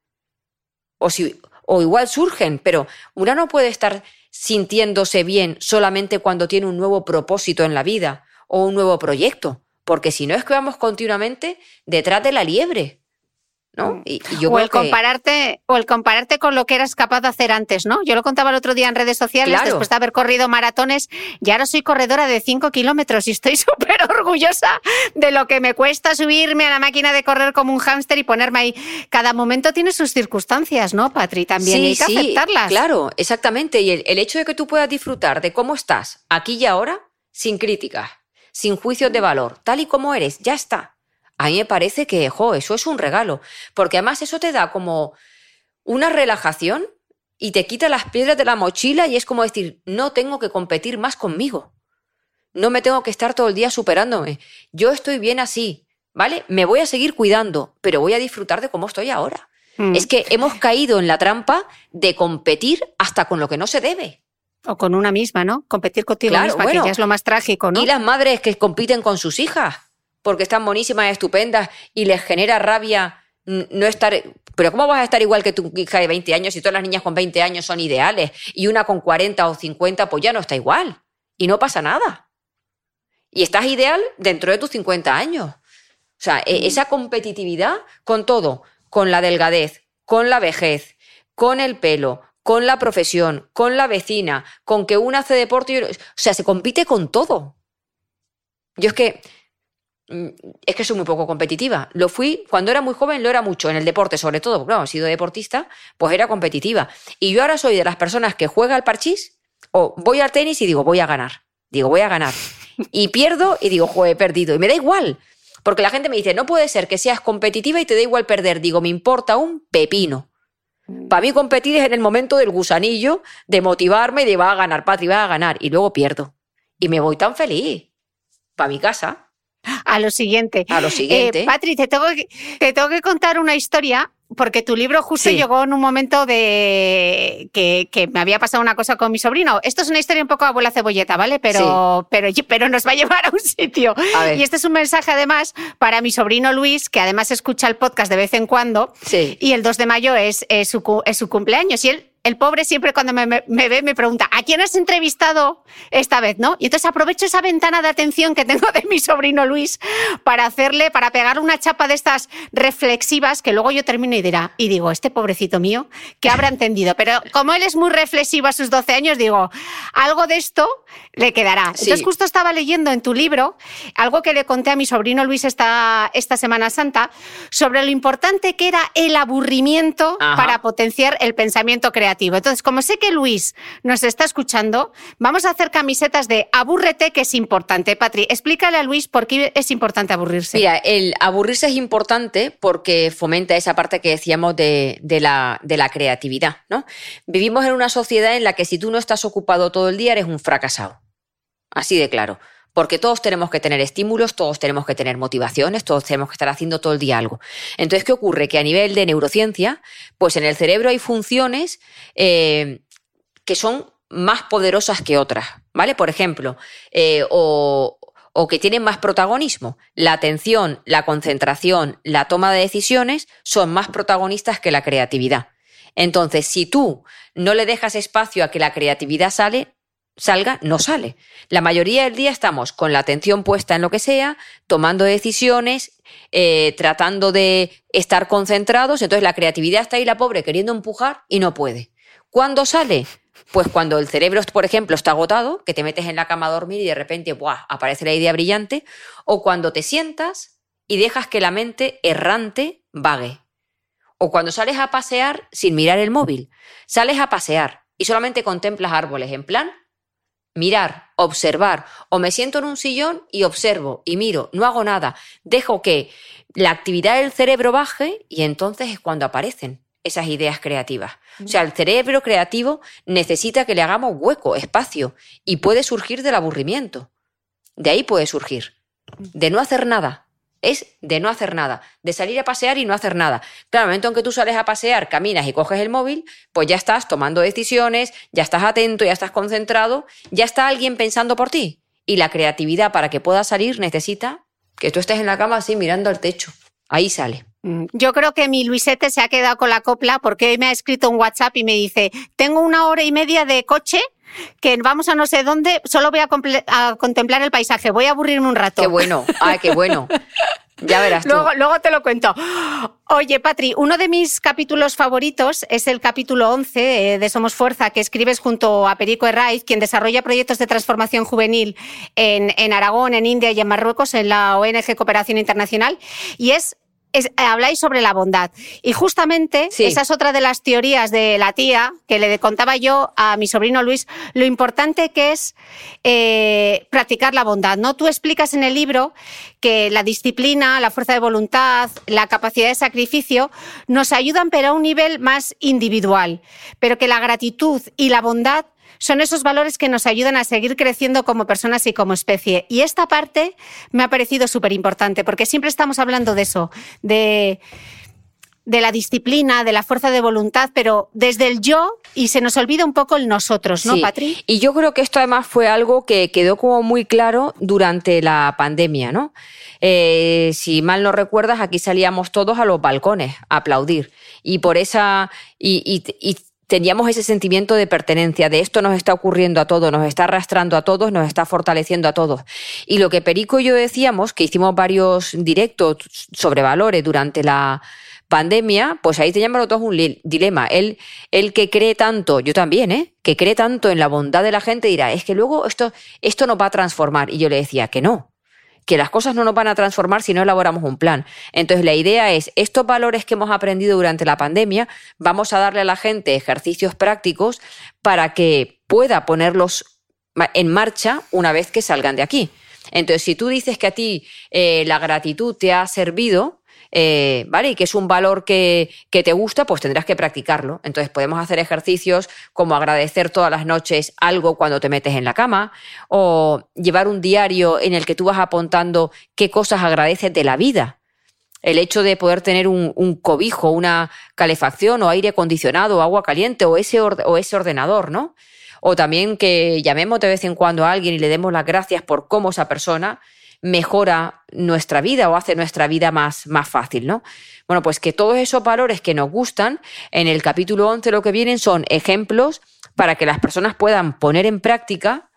O igual surgen, pero una no puede estar sintiéndose bien solamente cuando tiene un nuevo propósito en la vida o un nuevo proyecto, porque si no es que vamos continuamente detrás de la liebre, ¿no? Y yo o el compararte con lo que eras capaz de hacer antes, ¿no? Yo lo contaba el otro día en redes sociales, claro, después de haber corrido maratones, y ahora soy corredora de 5 kilómetros y estoy súper orgullosa de lo que me cuesta subirme a la máquina de correr como un hámster y ponerme ahí. Cada momento tiene sus circunstancias, ¿no, Patri? También hay que aceptarlas. Claro, exactamente. Y el hecho de que tú puedas disfrutar de cómo estás aquí y ahora, sin críticas, sin juicios de valor, tal y como eres, ya está. A mí me parece que, eso es un regalo, porque además eso te da como una relajación y te quita las piedras de la mochila y es como decir, no tengo que competir más conmigo, no me tengo que estar todo el día superándome, yo estoy bien así, ¿vale? Me voy a seguir cuidando, pero voy a disfrutar de cómo estoy ahora. Es que hemos caído en la trampa de competir hasta con lo que no se debe. O con una misma, ¿no? Competir contigo misma, que ya es lo más trágico, ¿no? Y las madres que compiten con sus hijas, porque están monísimas, estupendas, y les genera rabia no estar... Pero ¿cómo vas a estar igual que tu hija de 20 años si todas las niñas con 20 años son ideales y una con 40 o 50 pues ya no está igual? Y no pasa nada. Y estás ideal dentro de tus 50 años. O sea, esa competitividad con todo, con la delgadez, con la vejez, con el pelo, con la profesión, con la vecina, con que una hace deporte... O sea, se compite con todo. Yo es que soy muy poco competitiva. Lo fui cuando era muy joven, lo era mucho en el deporte, sobre todo, porque claro, he sido deportista, pues era competitiva. Y yo ahora soy de las personas que juega al parchís o voy al tenis y digo, voy a ganar. Y pierdo y digo, he perdido. Y me da igual, porque la gente me dice, no puede ser que seas competitiva y te da igual perder. Digo, me importa un pepino. Para mí competir es en el momento del gusanillo, de motivarme y de va a ganar, Patri, va a ganar. Y luego pierdo. Y me voy tan feliz para mi casa. A lo siguiente. Patri, te tengo que contar una historia, porque tu libro justo llegó en un momento de que me había pasado una cosa con mi sobrino. Esto es una historia un poco abuela cebolleta, ¿vale? Pero nos va a llevar a un sitio. Y este es un mensaje además para mi sobrino Luis, que además escucha el podcast de vez en cuando. Sí. Y el 2 de mayo es su cumpleaños. Y el pobre siempre cuando me ve me pregunta, ¿a quién has entrevistado esta vez, no? Y entonces aprovecho esa ventana de atención que tengo de mi sobrino Luis para pegarle una chapa de estas reflexivas que luego yo termino y digo, este pobrecito mío, ¿qué habrá entendido? Pero como él es muy reflexivo a sus 12 años, digo, algo de esto le quedará. Sí. Entonces justo estaba leyendo en tu libro algo que le conté a mi sobrino Luis esta Semana Santa sobre lo importante que era el aburrimiento para potenciar el pensamiento creativo. Entonces, como sé que Luis nos está escuchando, vamos a hacer camisetas de abúrrete, que es importante. Patri, explícale a Luis por qué es importante aburrirse. Mira, el aburrirse es importante porque fomenta esa parte que decíamos de la creatividad, ¿no? Vivimos en una sociedad en la que si tú no estás ocupado todo el día eres un fracasado. Así de claro. Porque todos tenemos que tener estímulos, todos tenemos que tener motivaciones, todos tenemos que estar haciendo todo el día algo. Entonces, ¿qué ocurre? Que a nivel de neurociencia, pues en el cerebro hay funciones que son más poderosas que otras, ¿vale? Por ejemplo, o que tienen más protagonismo. La atención, la concentración, la toma de decisiones son más protagonistas que la creatividad. Entonces, si tú no le dejas espacio a que la creatividad salga, no sale. La mayoría del día estamos con la atención puesta en lo que sea, tomando decisiones, tratando de estar concentrados, entonces la creatividad está ahí, la pobre, queriendo empujar y no puede. ¿Cuándo sale? Pues cuando el cerebro, por ejemplo, está agotado, que te metes en la cama a dormir y de repente aparece la idea brillante, o cuando te sientas y dejas que la mente errante vague. O cuando sales a pasear sin mirar el móvil. Sales a pasear y solamente contemplas árboles, en plan mirar, observar, o me siento en un sillón y observo y miro, no hago nada, dejo que la actividad del cerebro baje y entonces es cuando aparecen. esas ideas creativas. O sea, el cerebro creativo necesita que le hagamos hueco, espacio, y puede surgir del aburrimiento. De ahí puede surgir. De no hacer nada. Es de no hacer nada. De salir a pasear y no hacer nada. Claro, el momento en que tú sales a pasear, caminas y coges el móvil, pues ya estás tomando decisiones, ya estás atento, ya estás concentrado, ya está alguien pensando por ti. Y la creatividad, para que pueda salir, necesita que tú estés en la cama así mirando al techo. Ahí sale. Yo creo que mi Luisete se ha quedado con la copla porque hoy me ha escrito un WhatsApp y me dice: tengo 1 hora y media de coche, que vamos a no sé dónde, solo voy a contemplar el paisaje, voy a aburrirme un rato. Qué bueno, ay, qué bueno. Ya verás tú. Luego te lo cuento. Oye, Patri, uno de mis capítulos favoritos es el capítulo 11 de Somos Fuerza, que escribes junto a Perico Herraiz, quien desarrolla proyectos de transformación juvenil en Aragón, en India y en Marruecos, en la ONG Cooperación Internacional, y habláis sobre la bondad. Y justamente esa es otra de las teorías de la tía que le contaba yo a mi sobrino Luis, lo importante que es practicar la bondad, ¿no? Tú explicas en el libro que la disciplina, la fuerza de voluntad, la capacidad de sacrificio nos ayudan, pero a un nivel más individual, pero que la gratitud y la bondad son esos valores que nos ayudan a seguir creciendo como personas y como especie. Y esta parte me ha parecido súper importante, porque siempre estamos hablando de eso, de la disciplina, de la fuerza de voluntad, pero desde el yo, y se nos olvida un poco el nosotros, ¿no, Patri? Y yo creo que esto además fue algo que quedó como muy claro durante la pandemia, ¿no? Si mal no recuerdas, aquí salíamos todos a los balcones a aplaudir. Y por esa... Y teníamos ese sentimiento de pertenencia, de esto nos está ocurriendo a todos, nos está arrastrando a todos, nos está fortaleciendo a todos. Y lo que Perico y yo decíamos, que hicimos varios directos sobre valores durante la pandemia, pues ahí teníamos los dos un dilema. Él que cree tanto, yo también, que cree tanto en la bondad de la gente, dirá, es que luego esto nos va a transformar. Y yo le decía que no, que las cosas no nos van a transformar si no elaboramos un plan. Entonces la idea es, estos valores que hemos aprendido durante la pandemia, vamos a darle a la gente ejercicios prácticos para que pueda ponerlos en marcha una vez que salgan de aquí. Entonces, si tú dices que a ti la gratitud te ha servido, ¿vale? Y que es un valor que te gusta, pues tendrás que practicarlo. Entonces podemos hacer ejercicios como agradecer todas las noches algo cuando te metes en la cama, o llevar un diario en el que tú vas apuntando qué cosas agradeces de la vida. El hecho de poder tener un cobijo, una calefacción o aire acondicionado o agua caliente o ese ordenador, ¿no? O también que llamemos de vez en cuando a alguien y le demos las gracias por cómo esa persona mejora nuestra vida o hace nuestra vida más fácil, ¿no? Bueno, pues que todos esos valores que nos gustan, en el capítulo 11 lo que vienen son ejemplos para que las personas puedan poner en práctica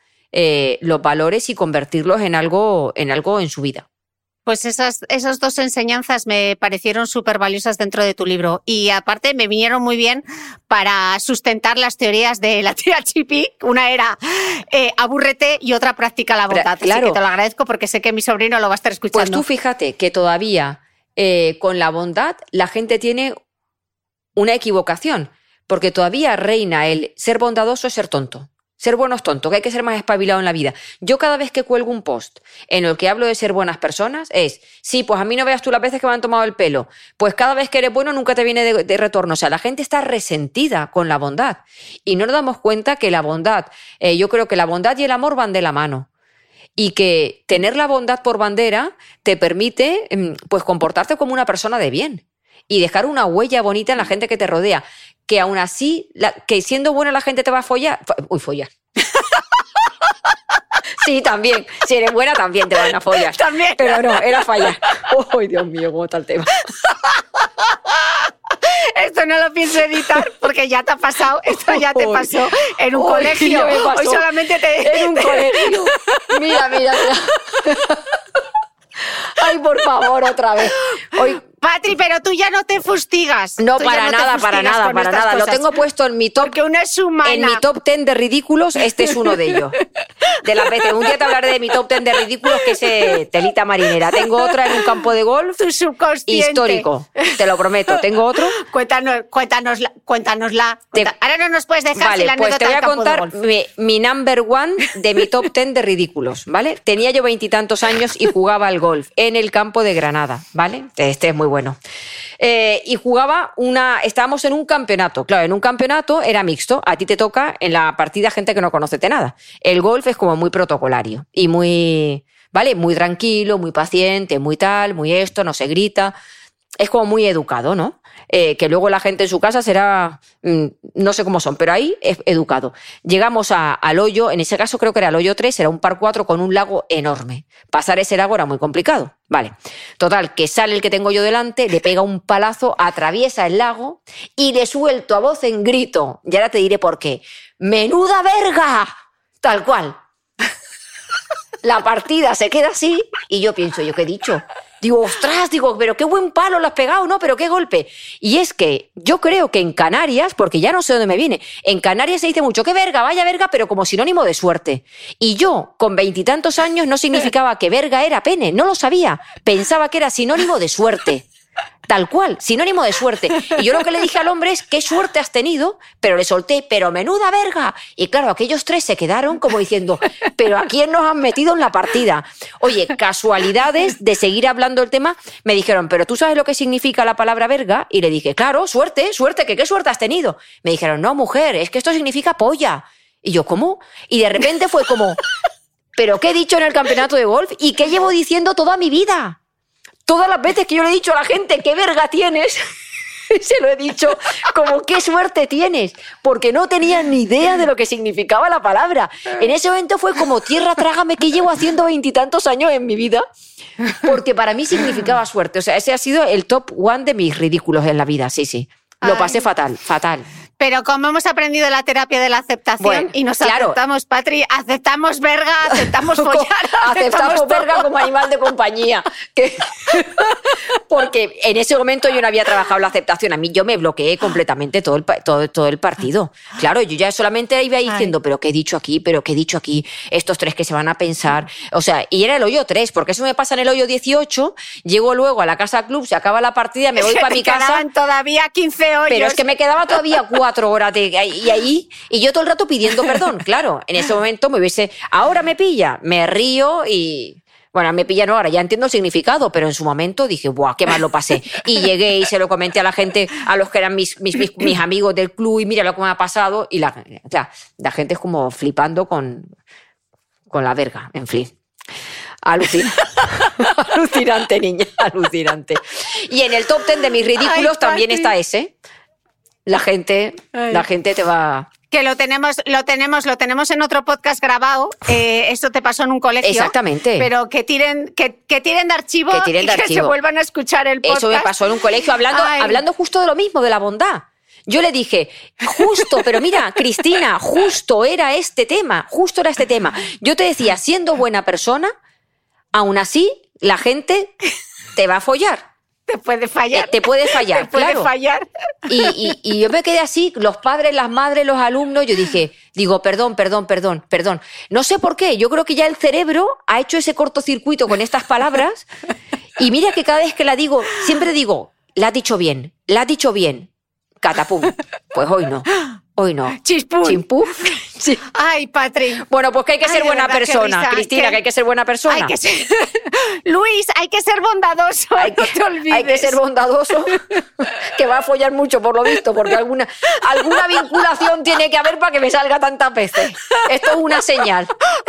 los valores y convertirlos en algo en su vida. Pues esas dos enseñanzas me parecieron súper valiosas dentro de tu libro, y aparte me vinieron muy bien para sustentar las teorías de la tía Chipi. Una era abúrrete y otra practica la bondad. Claro. Así que te lo agradezco porque sé que mi sobrino lo va a estar escuchando. Pues tú fíjate que todavía con la bondad la gente tiene una equivocación, porque todavía reina el ser bondadoso es ser tonto. Ser bueno es tonto, que hay que ser más espabilado en la vida. Yo cada vez que cuelgo un post en el que hablo de ser buenas personas sí, pues a mí no veas tú las veces que me han tomado el pelo. Pues cada vez que eres bueno nunca te viene de retorno. O sea, la gente está resentida con la bondad. Y no nos damos cuenta que la bondad, yo creo que la bondad y el amor van de la mano. Y que tener la bondad por bandera te permite pues comportarte como una persona de bien. Y dejar una huella bonita en la gente que te rodea. Que aún así, que siendo buena la gente te va a follar. Follar. Sí, también. Si eres buena, también te van a follar. También. Pero no, era fallar. ¡Ay, Dios mío, cómo está el tema! Esto no lo pienso editar porque ya te ha pasado. Esto ya te pasó en un colegio. Hoy solamente en un colegio. Mira. Ay, por favor, otra vez. Hoy... Patri, pero tú ya no te fustigas. No, para nada. Lo tengo puesto en mi top. Porque una es humana. En mi top 10 de ridículos, este es uno de ellos. De las veces. Un día te hablaré de mi top 10 de ridículos, que es telita marinera. Tengo otra en un campo de golf. Tu subconsciente. Histórico. Te lo prometo. Tengo otro. Cuéntanosla. Ahora no nos puedes dejar vale, sin la pues anécdota te voy a del campo de contar golf. mi number one de mi top 10 de ridículos, ¿vale? Tenía yo 20 y tantos años y jugaba al golf en el campo de Granada, ¿vale? Este es muy bueno. Y estábamos en un campeonato. Claro, en un campeonato era mixto. A ti te toca en la partida gente que no conoce de nada. El golf es como muy protocolario y muy, ¿vale? Muy tranquilo, muy paciente, muy tal, muy esto, no se grita. Es como muy educado, ¿no? Que luego la gente en su casa será, no sé cómo son, pero ahí es educado. Llegamos al hoyo, en ese caso creo que era el hoyo 3, era un par 4 con un lago enorme. Pasar ese lago era muy complicado. Vale. Total, que sale el que tengo yo delante, le pega un palazo, atraviesa el lago y le suelto a voz en grito. Y ahora te diré por qué. ¡Menuda verga! Tal cual. La partida se queda así y yo pienso, ¿yo qué he dicho? Digo, ostras, pero qué buen palo lo has pegado, ¿no? Pero qué golpe. Y es que yo creo que en Canarias, porque ya no sé dónde me viene, en Canarias se dice mucho, qué verga, vaya verga, pero como sinónimo de suerte. Y yo, con 20 y tantos años, no significaba que verga era pene, no lo sabía. Pensaba que era sinónimo de suerte. Tal cual, sinónimo de suerte. Y yo lo que le dije al hombre es, qué suerte has tenido, pero le solté, pero menuda verga. Y claro, aquellos 3 se quedaron como diciendo, pero ¿a quién nos han metido en la partida? Oye, casualidades de seguir hablando del tema, me dijeron, ¿pero tú sabes lo que significa la palabra verga? Y le dije, claro, suerte, que qué suerte has tenido. Me dijeron, no, mujer, es que esto significa polla. Y yo, ¿cómo? Y de repente fue como, ¿pero qué he dicho en el campeonato de golf? ¿Y qué llevo diciendo toda mi vida? Todas las veces que yo le he dicho a la gente, ¿qué verga tienes? Se lo he dicho como, ¿qué suerte tienes? Porque no tenía ni idea de lo que significaba la palabra. En ese momento fue como, tierra, trágame, que llevo haciendo 20 y tantos años en mi vida. Porque para mí significaba suerte. O sea, ese ha sido el top 1 de mis ridículos en la vida, sí. Lo pasé fatal. Pero como hemos aprendido la terapia de la aceptación y nos aceptamos, Patri, aceptamos verga, aceptamos follar, aceptamos verga como animal de compañía. Porque en ese momento yo no había trabajado la aceptación. A mí yo me bloqueé completamente todo el partido. Claro, yo ya solamente iba diciendo, pero ¿qué he dicho aquí? ¿Pero qué he dicho aquí? Estos 3 que se van a pensar. O sea, y era el hoyo 3, porque eso me pasa en el hoyo 18, llego luego a la casa club, se acaba la partida, me voy para mi casa. Quedaban todavía 15 hoyos. Pero es que me quedaba todavía 4 horas y yo todo el rato pidiendo perdón. Claro, en ese momento ahora me pilla, me río y... Bueno, me pilla no, ahora ya entiendo el significado, pero en su momento dije, ¡buah, qué mal lo pasé! Y llegué y se lo comenté a la gente, a los que eran mis amigos del club, y mira lo que me ha pasado. Y la gente es como flipando con la verga, en fin. Alucinante, niña, alucinante. Y en el top 10 de mis ridículos también está ese. La gente te va... Que lo tenemos en otro podcast grabado. Esto te pasó en un colegio. Exactamente. Pero que tiren de archivo que se vuelvan a escuchar el podcast. Eso me pasó en un colegio hablando justo de lo mismo, de la bondad. Yo le dije, pero mira, Cristina, justo era este tema. Yo te decía, siendo buena persona, aún así, la gente te va a follar. Te puede fallar. Te puede fallar, claro. Fallar. Y yo me quedé así, los padres, las madres, los alumnos, digo, perdón. No sé por qué, yo creo que ya el cerebro ha hecho ese cortocircuito con estas palabras y mira que cada vez que la digo, siempre digo, la has dicho bien, catapum. Pues hoy no. Chimpú. Sí. Ay, Patri. Bueno, pues que hay que ser buena persona, Cristina, que hay que ser buena persona. Hay que ser... Luis, hay que ser bondadoso, no te olvides. Hay que ser bondadoso, que va a follar mucho por lo visto, porque alguna vinculación tiene que haber para que me salga tantas veces. Esto es una señal,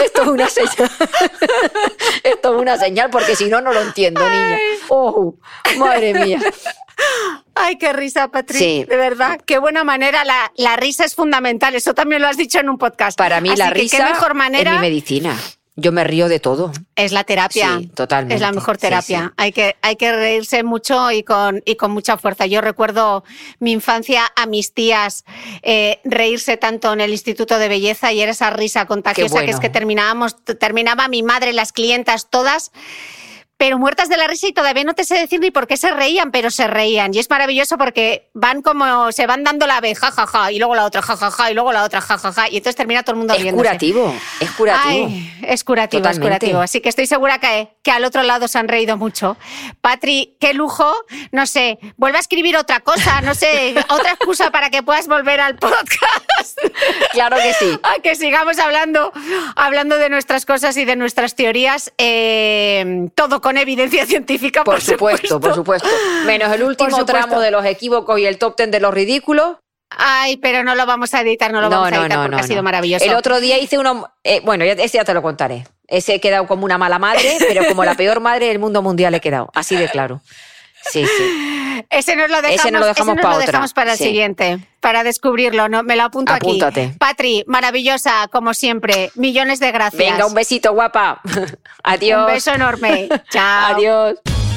porque si no, no lo entiendo, niña. Oh, madre mía. Ay, qué risa, Patri. Sí. De verdad, qué buena manera. La risa es fundamental. Eso también lo has dicho en un podcast. Para mí la risa qué mejor manera... es mi medicina. Yo me río de todo. Es la terapia. Sí, totalmente. Es la mejor terapia. Sí. Hay que reírse mucho y con mucha fuerza. Yo recuerdo mi infancia a mis tías reírse tanto en el Instituto de Belleza y era esa risa contagiosa que es que terminaba mi madre, las clientas, todas... pero muertas de la risa y todavía no te sé decir ni por qué se reían, pero se reían. Y es maravilloso porque se van dando la vez, jajaja, y luego la otra, jajaja, y luego la otra, jajaja, y entonces termina todo el mundo riéndose. Es curativo. Ay, es curativo, totalmente. Es curativo. Así que estoy segura que al otro lado se han reído mucho. Patri, qué lujo, no sé, vuelve a escribir otra cosa, no sé, otra excusa para que puedas volver al podcast. Claro que sí. A que sigamos hablando de nuestras cosas y de nuestras teorías, todo con evidencia científica, por supuesto. Menos el último tramo de los equívocos y el top 10 de los ridículos. Ay, pero no lo vamos a editar, porque ha sido maravilloso. El otro día hice uno... bueno, ese ya te lo contaré. Ese he quedado como una mala madre, pero como la peor madre del mundo mundial he quedado. Así de claro. Sí. Ese nos lo dejamos para el siguiente, para descubrirlo. ¿No? Me lo apunto. Apúntate. Aquí. Patri, maravillosa, como siempre. Millones de gracias. Venga, un besito, guapa. Adiós. Un beso enorme. Chao. Adiós.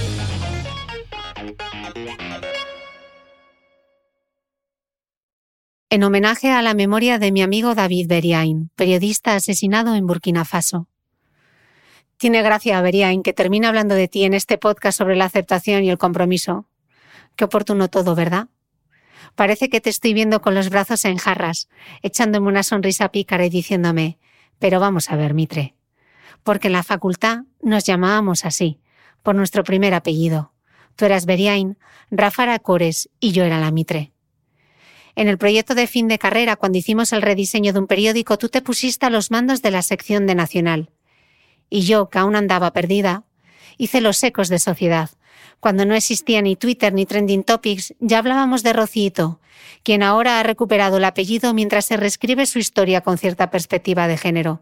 En homenaje a la memoria de mi amigo David Beriain, periodista asesinado en Burkina Faso. Tiene gracia, Beriain, que termine hablando de ti en este podcast sobre la aceptación y el compromiso. Qué oportuno todo, ¿verdad? Parece que te estoy viendo con los brazos en jarras, echándome una sonrisa pícara y diciéndome: pero vamos a ver, Mitre. Porque en la facultad nos llamábamos así, por nuestro primer apellido. Tú eras Beriain, Rafa era Cores y yo era la Mitre. En el proyecto de fin de carrera, cuando hicimos el rediseño de un periódico, tú te pusiste a los mandos de la sección de Nacional. Y yo, que aún andaba perdida, hice los ecos de Sociedad. Cuando no existía ni Twitter ni Trending Topics, ya hablábamos de Rocito, quien ahora ha recuperado el apellido mientras se reescribe su historia con cierta perspectiva de género.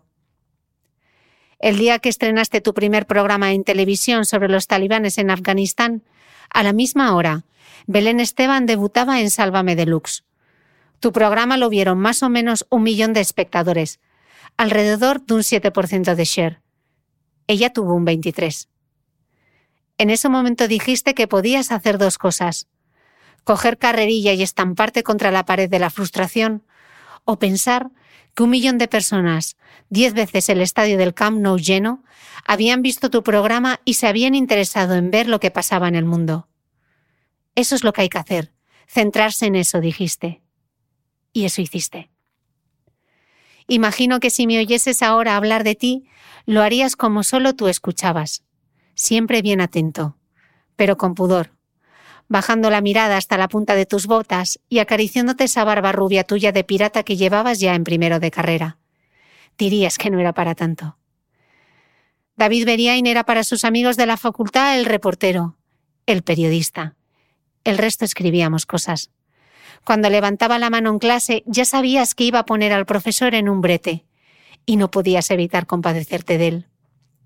El día que estrenaste tu primer programa en televisión sobre los talibanes en Afganistán, a la misma hora, Belén Esteban debutaba en Sálvame Deluxe. Tu programa lo vieron más o menos 1 millón de espectadores, alrededor de un 7% de share. Ella tuvo un 23%. En ese momento dijiste que podías hacer 2 cosas: coger carrerilla y estamparte contra la pared de la frustración, o pensar que 1 millón de personas, 10 veces el estadio del Camp Nou lleno, habían visto tu programa y se habían interesado en ver lo que pasaba en el mundo. Eso es lo que hay que hacer, centrarse en eso, dijiste. Y eso hiciste. Imagino que si me oyeses ahora hablar de ti, lo harías como solo tú escuchabas, siempre bien atento, pero con pudor, bajando la mirada hasta la punta de tus botas y acariciándote esa barba rubia tuya de pirata que llevabas ya en primero de carrera. Dirías que no era para tanto. David Beriain era para sus amigos de la facultad el reportero, el periodista. El resto escribíamos cosas. Cuando levantaba la mano en clase, ya sabías que iba a poner al profesor en un brete, y no podías evitar compadecerte de él.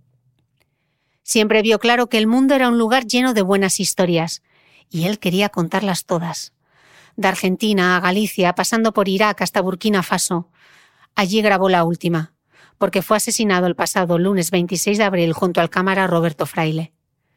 Siempre vio claro que el mundo era un lugar lleno de buenas historias, y él quería contarlas todas. De Argentina a Galicia, pasando por Irak hasta Burkina Faso. Allí grabó la última, porque fue asesinado el pasado lunes 26 de abril junto al cámara Roberto Fraile.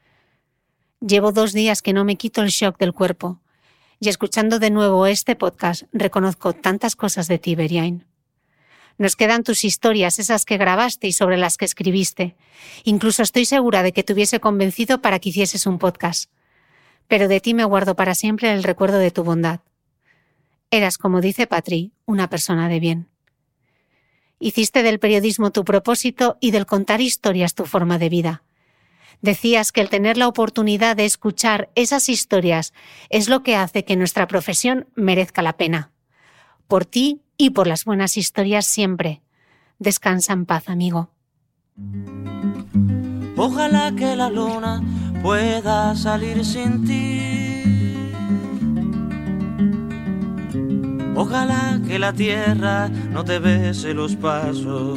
Llevo 2 días que no me quito el shock del cuerpo, y escuchando de nuevo este podcast reconozco tantas cosas de ti, Beriain. Nos quedan tus historias, esas que grabaste y sobre las que escribiste. Incluso estoy segura de que te hubiese convencido para que hicieses un podcast. Pero de ti me guardo para siempre el recuerdo de tu bondad. Eras, como dice Patri, una persona de bien. Hiciste del periodismo tu propósito y del contar historias tu forma de vida. Decías que el tener la oportunidad de escuchar esas historias es lo que hace que nuestra profesión merezca la pena. Por ti y por las buenas historias siempre. Descansa en paz, amigo. Ojalá que la luna pueda salir sin ti. Ojalá que la tierra no te bese los pasos.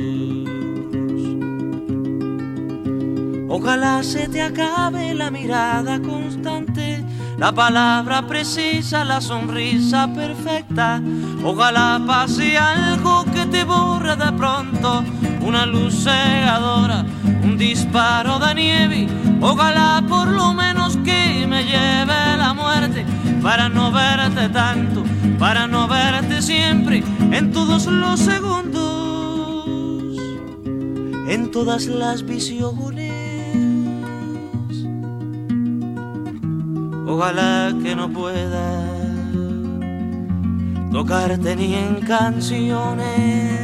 Ojalá se te acabe la mirada constante, la palabra precisa, la sonrisa perfecta. Ojalá pase algo que te borre de pronto, una luz cegadora, un disparo de nieve. Ojalá por lo menos que me lleve la muerte, para no verte tanto, para no verte siempre, en todos los segundos, en todas las visiones. Ojalá que no pueda tocarte ni en canciones.